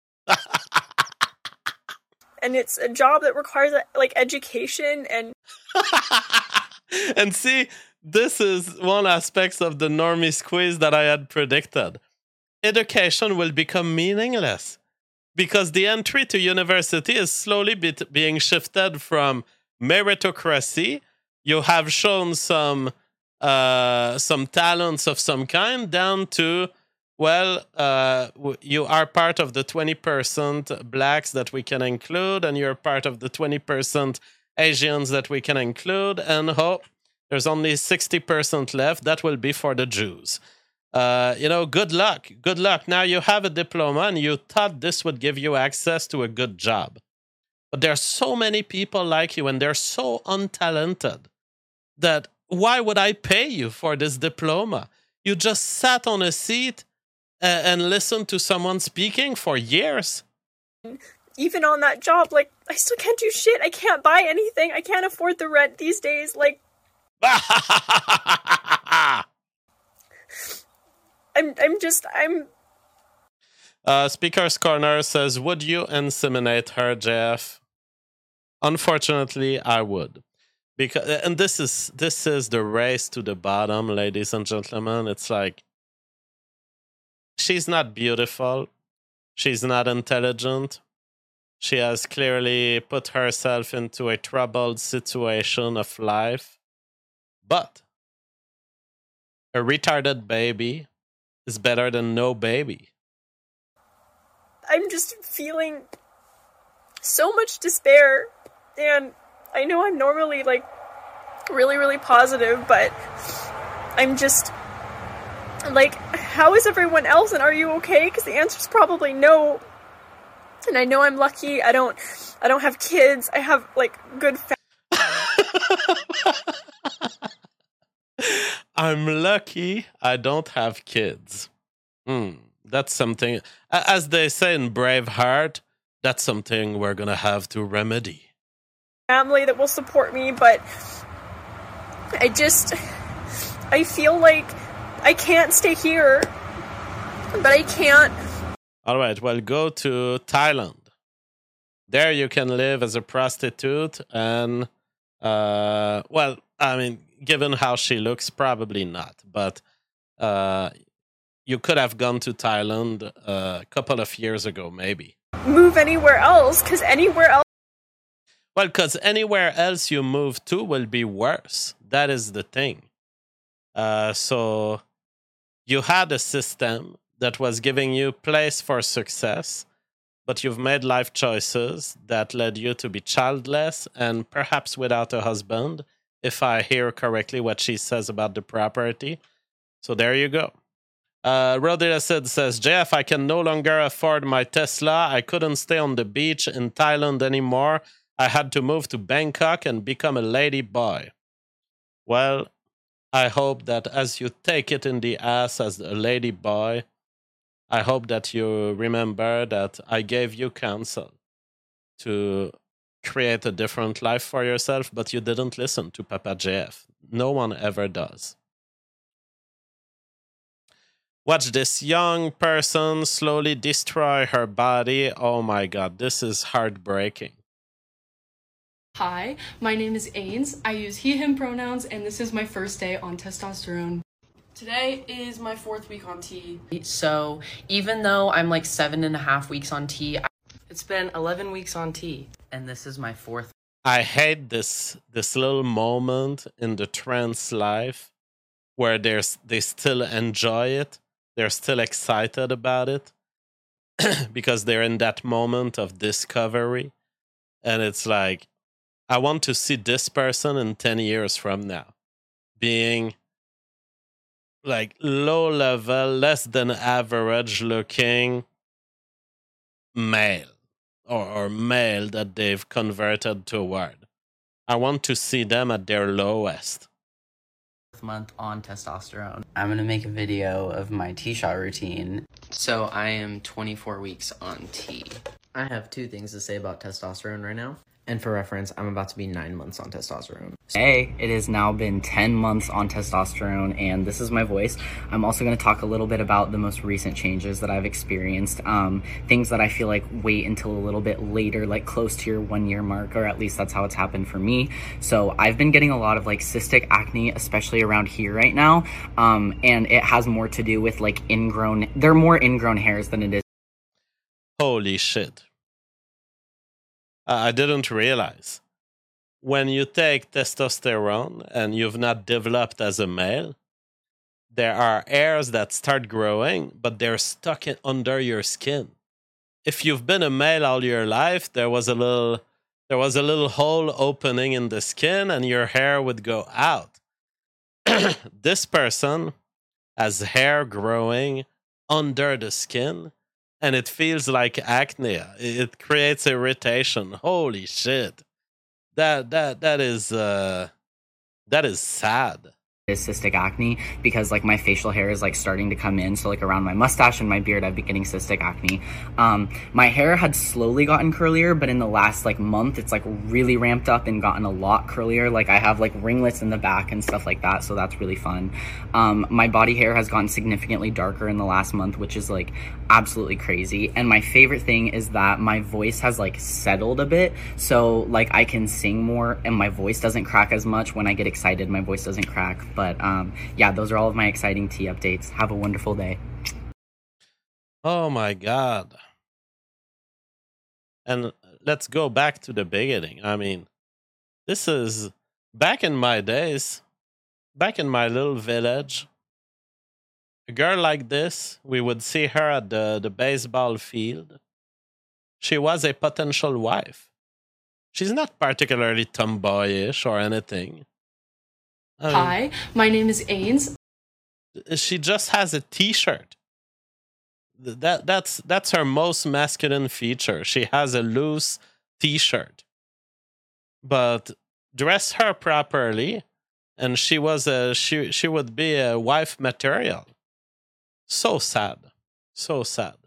Speaker 14: And it's a job that requires, like, education and...
Speaker 1: And see, this is one aspect of the normie squeeze that I had predicted. Education will become meaningless because the entry to university is slowly be- being shifted from meritocracy. You have shown some uh, some talents of some kind down to, well, uh, w- you are part of the twenty percent blacks that we can include, and you're part of the twenty percent Asians that we can include, and oh, there's only sixty percent left. That will be for the Jews. Uh, you know, good luck. Good luck. Now you have a diploma, and you thought this would give you access to a good job. But there are so many people like you, and they're so untalented that why would I pay you for this diploma? You just sat on a seat uh, and listened to someone speaking for years.
Speaker 14: Even on that job, like, I still can't do shit. I can't buy anything. I can't afford the rent these days. Like, I'm, I'm just, I'm...
Speaker 1: Uh, Speaker's Corner says, would you inseminate her, J F? Unfortunately, I would. Because, and this is this is the race to the bottom, ladies and gentlemen. It's like, she's not beautiful. She's not intelligent. She has clearly put herself into a troubled situation of life. But a retarded baby is better than no baby.
Speaker 14: I'm just feeling so much despair, and I know I'm normally like really, really positive, but I'm just like, how is everyone else, and are you okay? Because the answer is probably no. And I know I'm lucky. I don't, I don't have kids. I have like good family.
Speaker 1: I'm lucky I don't have kids. Hmm, that's something, as they say in Braveheart, that's something we're gonna have to remedy.
Speaker 14: Family that will support me, but I just, I feel like I can't stay here, but I can't.
Speaker 1: All right, well, go to Thailand. There you can live as a prostitute and, uh, well, I mean, given how she looks, probably not. But uh, you could have gone to Thailand uh, a couple of years ago, maybe.
Speaker 14: Move anywhere else, because anywhere else.
Speaker 1: Well, because anywhere else you move to will be worse. That is the thing. Uh, so you had a system that was giving you place for success, but you've made life choices that led you to be childless and perhaps without a husband, if I hear correctly what she says about the property. So there you go. Uh, Roddy Acid says, J F, I can no longer afford my Tesla. I couldn't stay on the beach in Thailand anymore. I had to move to Bangkok and become a lady boy. Well, I hope that as you take it in the ass as a lady boy, I hope that you remember that I gave you counsel to create a different life for yourself, but you didn't listen to Papa J F. No one ever does. Watch this young person slowly destroy her body. Oh my God, this is heartbreaking.
Speaker 15: Hi, my name is Ains. I use he, him pronouns, and this is my first day on testosterone. Today is my fourth week on T.
Speaker 16: So even though I'm like seven and a half weeks on T, I it's been eleven weeks on T, and this is my fourth.
Speaker 1: I hate this this little moment in the trans life where there's they still enjoy it, they're still excited about it because they're in that moment of discovery, and it's like, I want to see this person in ten years from now being like low level, less than average looking male or, or male that they've converted toward. I want to see them at their lowest.
Speaker 16: Month on testosterone. I'm gonna make a video of my T-shot routine. So I am twenty-four weeks on T. I have two things to say about testosterone right now. And for reference, I'm about to be nine months on testosterone. Hey, it has now been ten months on testosterone, and this is my voice. I'm also going to talk a little bit about the most recent changes that I've experienced. Um, things that I feel like wait until a little bit later, like close to your one year mark, or at least that's how it's happened for me. So I've been getting a lot of like cystic acne, especially around here right now. Um, and it has more to do with like ingrown, they're more ingrown hairs than it is.
Speaker 1: Holy shit. I didn't realize. When you take testosterone and you've not developed as a male, there are hairs that start growing, but they're stuck in, under your skin. If you've been a male all your life, there was a little, there was a little hole opening in the skin, and your hair would go out. This person has hair growing under the skin. And it feels like acne. It creates irritation. Holy shit. That that that is uh that is sad.
Speaker 16: Is cystic acne, because like my facial hair is like starting to come in, so like around my mustache and my beard I've been getting cystic acne. Um my hair had slowly gotten curlier, but in the last like month it's like really ramped up and gotten a lot curlier. Like I have like ringlets in the back and stuff like that, so that's really fun. Um my body hair has gotten significantly darker in the last month, which is like absolutely crazy. And my favorite thing is that my voice has like settled a bit, so like I can sing more and my voice doesn't crack as much. When I get excited, my voice doesn't crack. But um, yeah, those are all of my exciting tea updates. Have a wonderful day.
Speaker 1: Oh my God. And let's go back to the beginning. I mean, this is back in my days, back in my little village. A girl like this, we would see her at the, the baseball field. She was a potential wife. She's not particularly tomboyish or anything. I mean,
Speaker 15: Hi, my name is Ains.
Speaker 1: She just has a t-shirt. That that's that's her most masculine feature. She has a loose t-shirt. But dress her properly, and she was a she she would be a wife material. So sad. So sad.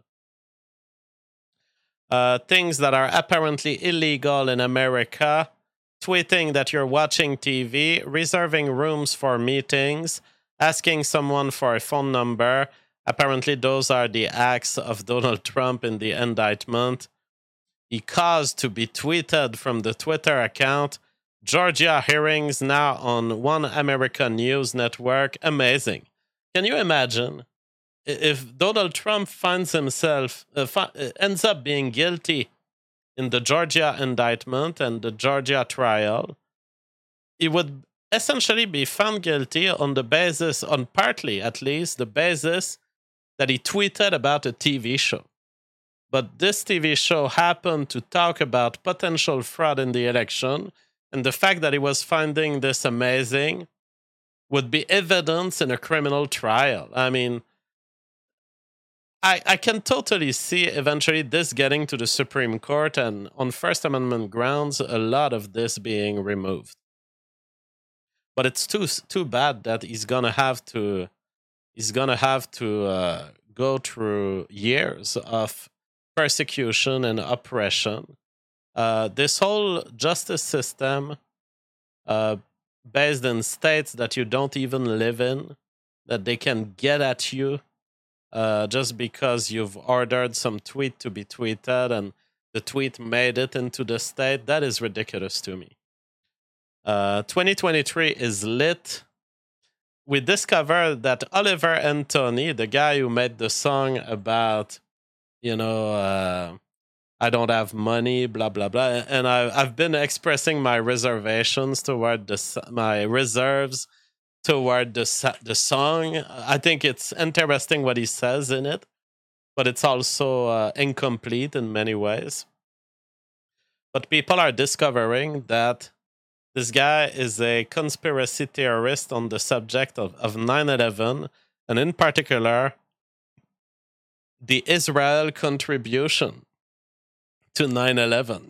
Speaker 1: Uh, things that are apparently illegal in America. Tweeting that you're watching T V, reserving rooms for meetings, asking someone for a phone number. Apparently those are the acts of Donald Trump in the indictment. He caused to be tweeted from the Twitter account. Georgia hearings now on One American News Network. Amazing. Can you imagine if Donald Trump finds himself, uh, fi- ends up being guilty in the Georgia indictment and the Georgia trial? He would essentially be found guilty on the basis, on partly at least, the basis that he tweeted about a T V show. But this T V show happened to talk about potential fraud in the election, and the fact that he was finding this amazing would be evidence in a criminal trial. I mean, I, I can totally see eventually this getting to the Supreme Court, and on First Amendment grounds, a lot of this being removed. But it's too too bad that he's gonna have to he's gonna have to uh, go through years of persecution and oppression. Uh, this whole justice system, uh, based in states that you don't even live in, that they can get at you. Uh, just because you've ordered some tweet to be tweeted and the tweet made it into the state, that is ridiculous to me. Uh, twenty twenty-three is lit. We discovered that Oliver Anthony, the guy who made the song about, you know, uh, I don't have money, blah, blah, blah. And I, I've been expressing my reservations toward the, my reserves toward the the song. I think it's interesting what he says in it, but it's also uh, incomplete in many ways. But people are discovering that this guy is a conspiracy theorist on the subject of, of nine eleven, and in particular, the Israel contribution to nine eleven.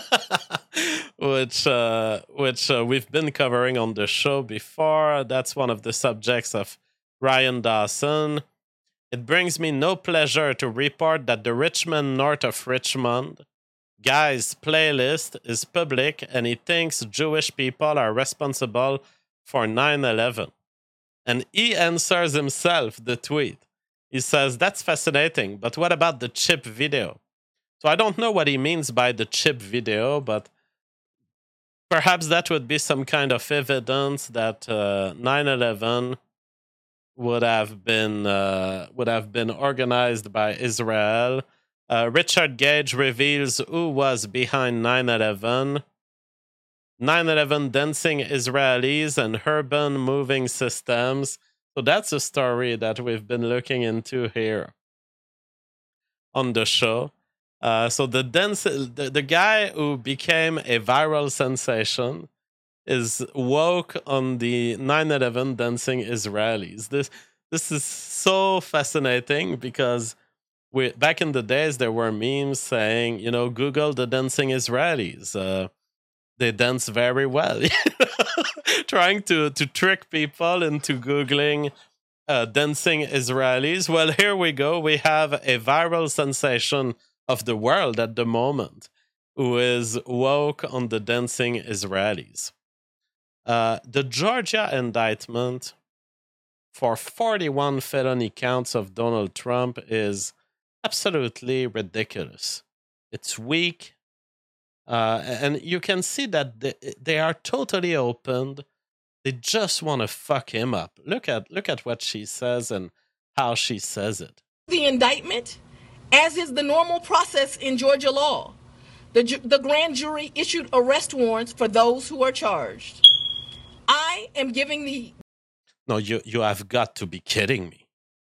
Speaker 1: which uh, which uh, we've been covering on the show before. That's one of the subjects of Ryan Dawson. It brings me no pleasure to report that the Richmond North of Richmond guy's playlist is public, and he thinks Jewish people are responsible for nine eleven. And he answers himself the tweet. He says, that's fascinating, but what about the chip video? So I don't know what he means by the chip video, but perhaps that would be some kind of evidence that uh, nine eleven would have been uh, would have been organized by Israel. Uh, Richard Gage reveals who was behind nine eleven. nine eleven dancing Israelis and urban moving systems. So that's a story that we've been looking into here on the show. Uh, so the dance, the, the guy who became a viral sensation is woke on the nine eleven dancing Israelis. This this is so fascinating because we back in the days there were memes saying, you know, Google the dancing Israelis. Uh, they dance very well, trying to to trick people into Googling uh, dancing Israelis. Well, here we go. We have a viral sensation of the world at the moment who is woke on the dancing Israelis. Uh, the Georgia indictment for forty-one felony counts of Donald Trump is absolutely ridiculous. It's weak. Uh, and you can see that they, they are totally opened. They just want to fuck him up. Look at look at what she says and how she says it.
Speaker 17: The indictment, as is the normal process in Georgia law,
Speaker 9: The, ju- the grand jury issued arrest warrants for those who are charged. I am giving the...
Speaker 1: No, you, you have got to be kidding me.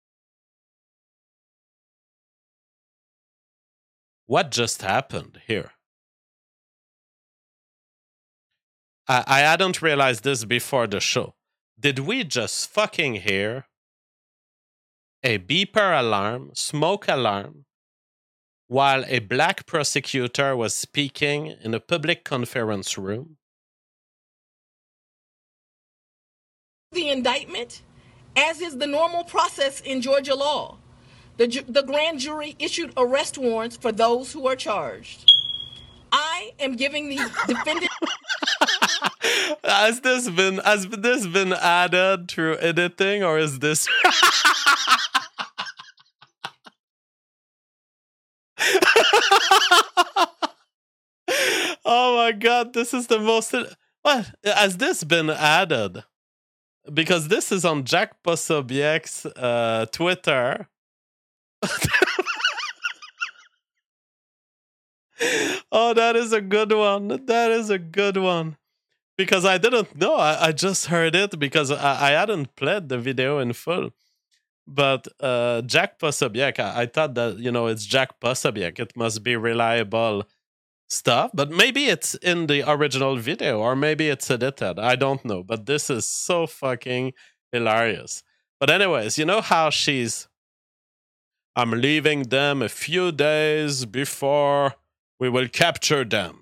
Speaker 1: What just happened here? I, I hadn't realized this before the show. Did we just fucking hear a beeper alarm, smoke alarm, while a black prosecutor was speaking in a public conference room?
Speaker 9: The indictment, as is the normal process in Georgia law. The, ju- the grand jury issued arrest warrants for those who are charged. I am giving the defendant...
Speaker 1: Has this been has this been added through editing, or is this? Oh my god, this is the most. What has this been added? Because this is on Jack Posobiec's uh, Twitter. Oh, that is a good one. That is a good one. Because I didn't know. I, I just heard it because I, I hadn't played the video in full. But uh, Jack Posobiec, I, I thought that, you know, it's Jack Posobiec. It must be reliable stuff. But maybe it's in the original video or maybe it's edited. I don't know. But this is so fucking hilarious. But anyways, you know how she's... I'm leaving them a few days before we will capture them.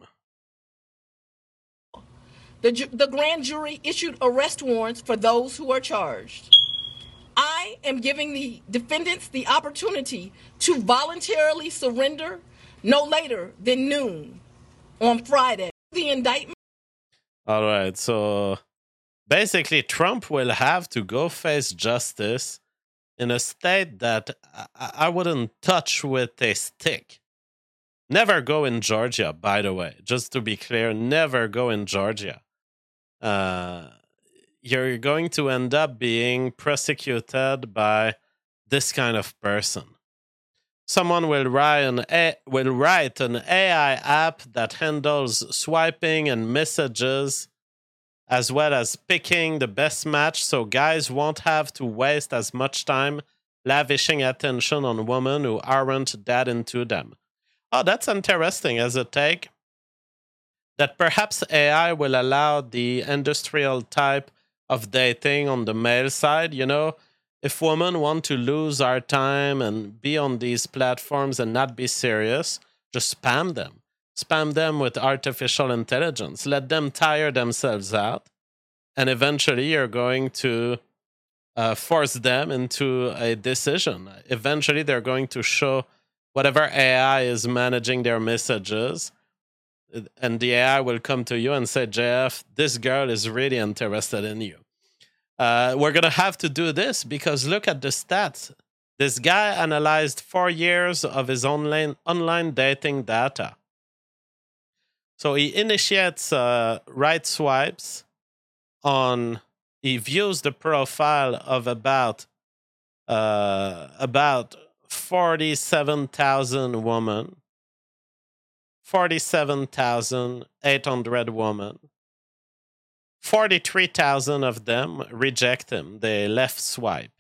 Speaker 9: The, ju- the grand jury issued arrest warrants for those who are charged. I am giving the defendants the opportunity to voluntarily surrender no later than noon on Friday. The indictment.
Speaker 1: All right, so basically Trump will have to go face justice in a state that I, I wouldn't touch with a stick. Never go in Georgia, by the way. Just to be clear, never go in Georgia. Uh, you're going to end up being prosecuted by this kind of person. Someone will write an A- will write an A I app that handles swiping and messages, as well as picking the best match, so guys won't have to waste as much time lavishing attention on women who aren't that into them. Oh, that's interesting as a take. That perhaps A I will allow the industrial type of dating on the male side. You know, if women want to lose our time and be on these platforms and not be serious, just spam them. Spam them with artificial intelligence. Let them tire themselves out. And eventually you're going to uh, force them into a decision. Eventually they're going to show whatever A I is managing their messages. And the A I will come to you and say, J F, this girl is really interested in you. Uh, we're going to have to do this because look at the stats. This guy analyzed four years of his online, online dating data. So he initiates uh, right swipes on, he views the profile of about, uh, about forty-seven thousand women. forty-seven thousand eight hundred women. forty-three thousand of them reject him. They left swipe.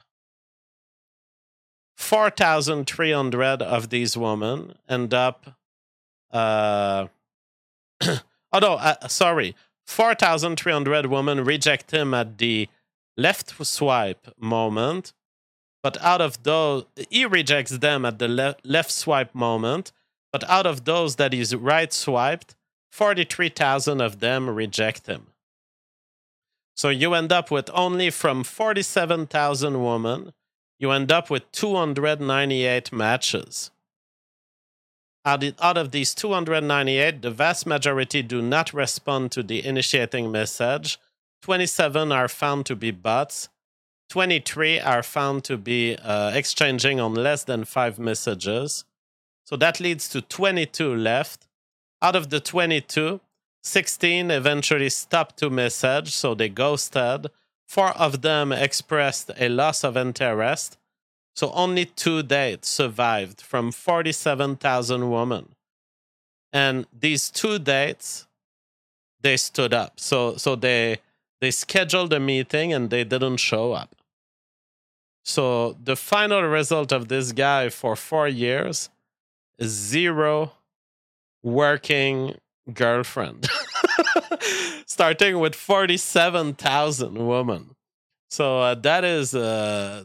Speaker 1: four thousand three hundred of these women end up... Uh, oh, no, uh, sorry. four thousand three hundred women reject him at the left swipe moment. But out of those... He rejects them at the le- left swipe moment. But out of those that he's right swiped, forty-three thousand of them reject him. So you end up with only from forty-seven thousand women, you end up with two hundred ninety-eight matches. Out of these two hundred ninety-eight, the vast majority do not respond to the initiating message. twenty-seven are found to be bots. twenty-three are found to be uh, exchanging on less than five messages. So that leads to twenty-two left. Out of the twenty-two, sixteen eventually stopped to message, so they ghosted. Four of them expressed a loss of interest. So only two dates survived from forty-seven thousand women. And these two dates, they stood up. So so they they scheduled a meeting and they didn't show up. So the final result of this guy for four years is zero working girlfriend. Starting with forty-seven thousand women. So uh, that is, uh,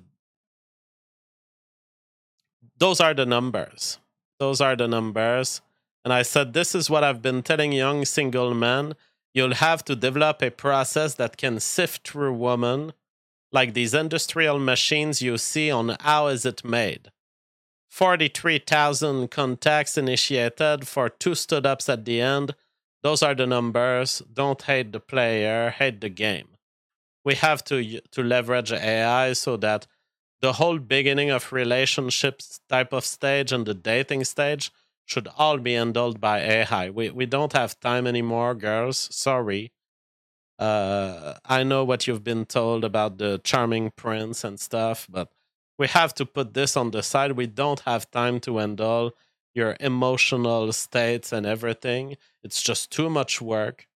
Speaker 1: those are the numbers. Those are the numbers. And I said, this is what I've been telling young single men. You'll have to develop a process that can sift through women, like these industrial machines you see on How Is It Made. forty-three thousand contacts initiated for two stood-ups at the end. Those are the numbers. Don't hate the player, hate the game. We have to to leverage A I so that the whole beginning of relationships type of stage and the dating stage should all be handled by A I. We we don't have time anymore, girls. Sorry. Uh, I know what you've been told about the charming prince and stuff, but we have to put this on the side. We don't have time to handle your emotional states and everything. It's just too much work.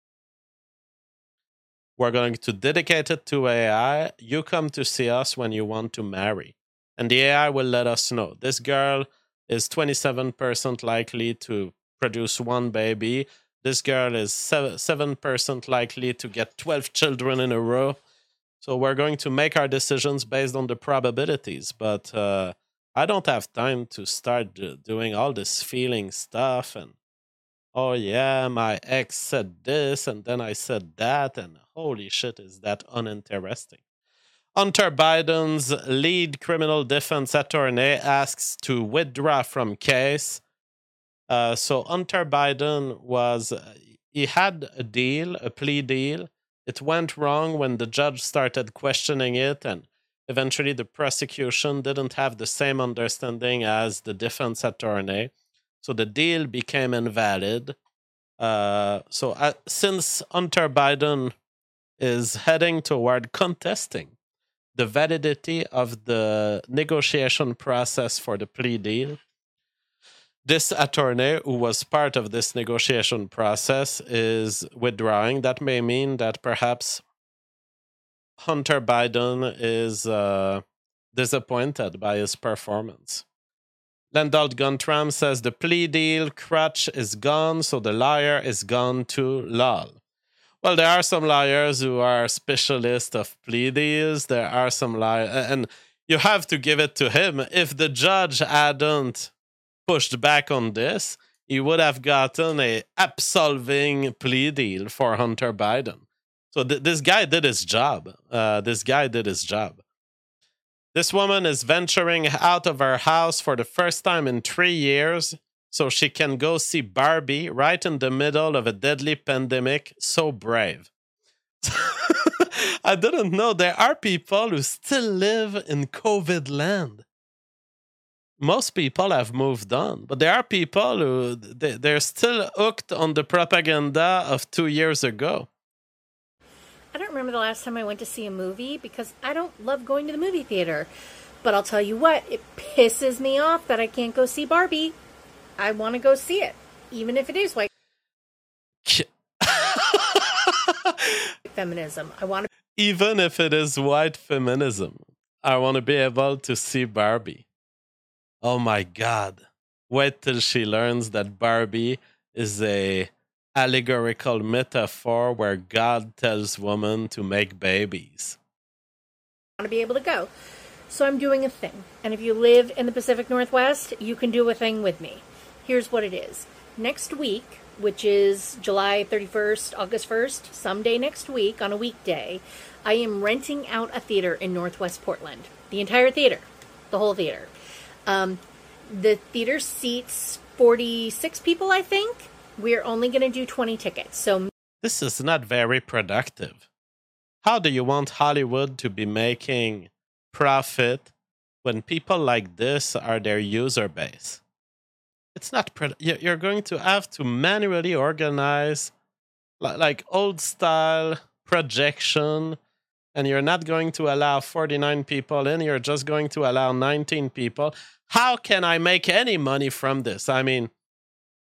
Speaker 1: We're going to dedicate it to A I. You come to see us when you want to marry. And the A I will let us know. This girl is twenty-seven percent likely to produce one baby. This girl is seven percent likely to get twelve children in a row. So we're going to make our decisions based on the probabilities. But uh, I don't have time to start do- doing all this feeling stuff. And, oh yeah, my ex said this and then I said that. And holy shit, is that uninteresting. Hunter Biden's lead criminal defense attorney asks to withdraw from case. Uh, so Hunter Biden was, uh, he had a deal, a plea deal. It went wrong when the judge started questioning it, and eventually the prosecution didn't have the same understanding as the defense attorney. So the deal became invalid. Uh, so uh, since Hunter Biden is heading toward contesting the validity of the negotiation process for the plea deal, this attorney, who was part of this negotiation process, is withdrawing. That may mean that perhaps Hunter Biden is uh, disappointed by his performance. Landau Guntram says the plea deal crutch is gone, so the liar is gone too. Lol. Well, there are some liars who are specialists of plea deals. There are some liars, and you have to give it to him. If the judge hadn't pushed back on this, he would have gotten a absolving plea deal for Hunter Biden. So th- this guy did his job. Uh, this guy did his job. This woman is venturing out of her house for the first time in three years so she can go see Barbie right in the middle of a deadly pandemic. So brave. I didn't know there are people who still live in COVID land. Most people have moved on, but there are people who they, they're still hooked on the propaganda of two years ago.
Speaker 17: I don't remember the last time I went to see a movie because I don't love going to the movie theater. But I'll tell you what, it pisses me off that I can't go see Barbie. I want to go see it, even if it is white feminism. I want to,
Speaker 1: even if it is white feminism, I want to be able to see Barbie. Oh my God. Wait till she learns that Barbie is a allegorical metaphor where God tells women to make babies.
Speaker 17: I want to be able to go. So I'm doing a thing. And if you live in the Pacific Northwest, you can do a thing with me. Here's what it is. Next week, which is July thirty-first, August first, someday next week on a weekday, I am renting out a theater in Northwest Portland. The entire theater. The whole theater. Um, the theater seats forty-six people, I think. We're only going to do twenty tickets. So
Speaker 1: this is not very productive. How do you want Hollywood to be making profit when people like this are their user base? It's not. Pro- you're going to have to manually organize like old style projection, and you're not going to allow forty-nine people in. You're just going to allow nineteen people. How can I make any money from this? I mean,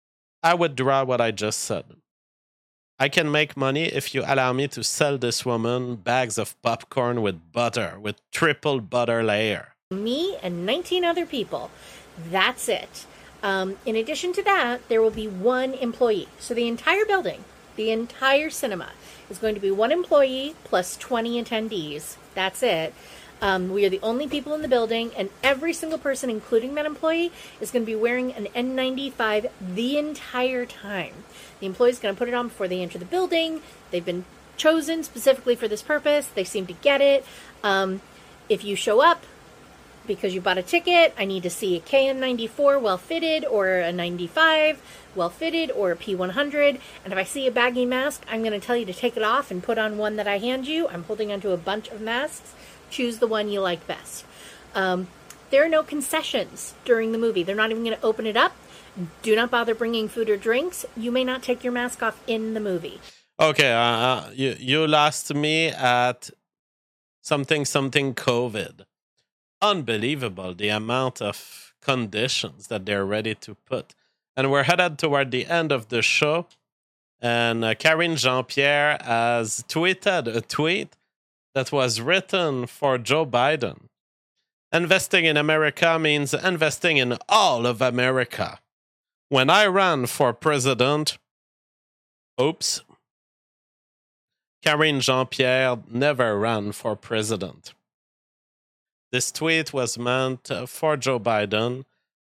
Speaker 1: I withdraw what I just said. I can make money if you allow me to sell this woman bags of popcorn with butter, with triple butter layer.
Speaker 17: Me and nineteen other people. That's it. Um, in addition to that, there will be one employee. So the entire building, the entire cinema, is going to be one employee plus twenty attendees. That's it. Um, we are the only people in the building, and every single person, including that employee, is going to be wearing an N ninety-five the entire time. The employee is going to put it on before they enter the building. They've been chosen specifically for this purpose. They seem to get it. Um, if you show up because you bought a ticket, I need to see a K N ninety-four well-fitted, or a ninety-five well-fitted, or a P one hundred. And if I see a baggy mask, I'm going to tell you to take it off and put on one that I hand you. I'm holding onto a bunch of masks. Choose the one you like best. Um, there are no concessions during the movie. They're not even going to open it up. Do not bother bringing food or drinks. You may not take your mask off in the movie.
Speaker 1: Okay, uh, you, you lost me at something, something COVID. Unbelievable, the amount of conditions that they're ready to put. And we're headed toward the end of the show. And uh, Karine Jean-Pierre has tweeted a tweet that was written for Joe Biden. Investing in America means investing in all of America. When I ran for president, oops, Karine Jean-Pierre never ran for president. This tweet was meant for Joe Biden.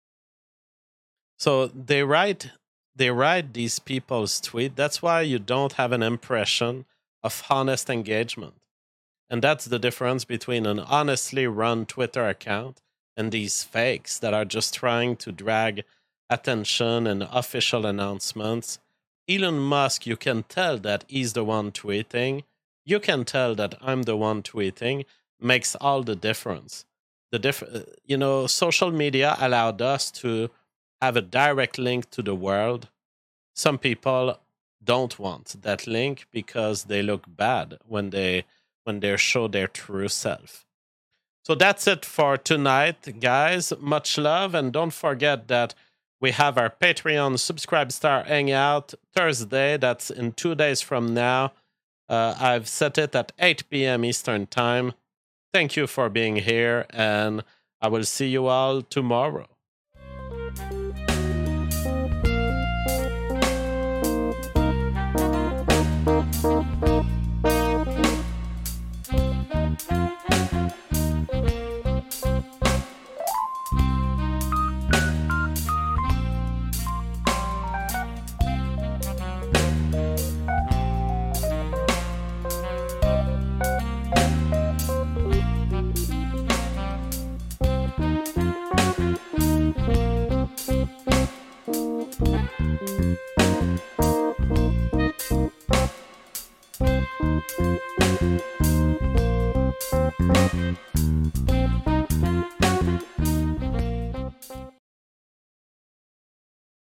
Speaker 1: So they write, they write these people's tweet. That's why you don't have an impression of honest engagement. And that's the difference between an honestly run Twitter account and these fakes that are just trying to drag attention and official announcements. Elon Musk, you can tell that he's the one tweeting. You can tell that I'm the one tweeting. Makes all the difference. The diff- you know, social media allowed us to have a direct link to the world. Some people don't want that link because they look bad when they when they show their true self. So that's it for tonight, guys. Much love, and don't forget that we have our Patreon Subscribe Star Hangout Thursday. That's in two days from now. Uh, I've set it at eight p.m. Eastern Time. Thank you for being here, and I will see you all tomorrow.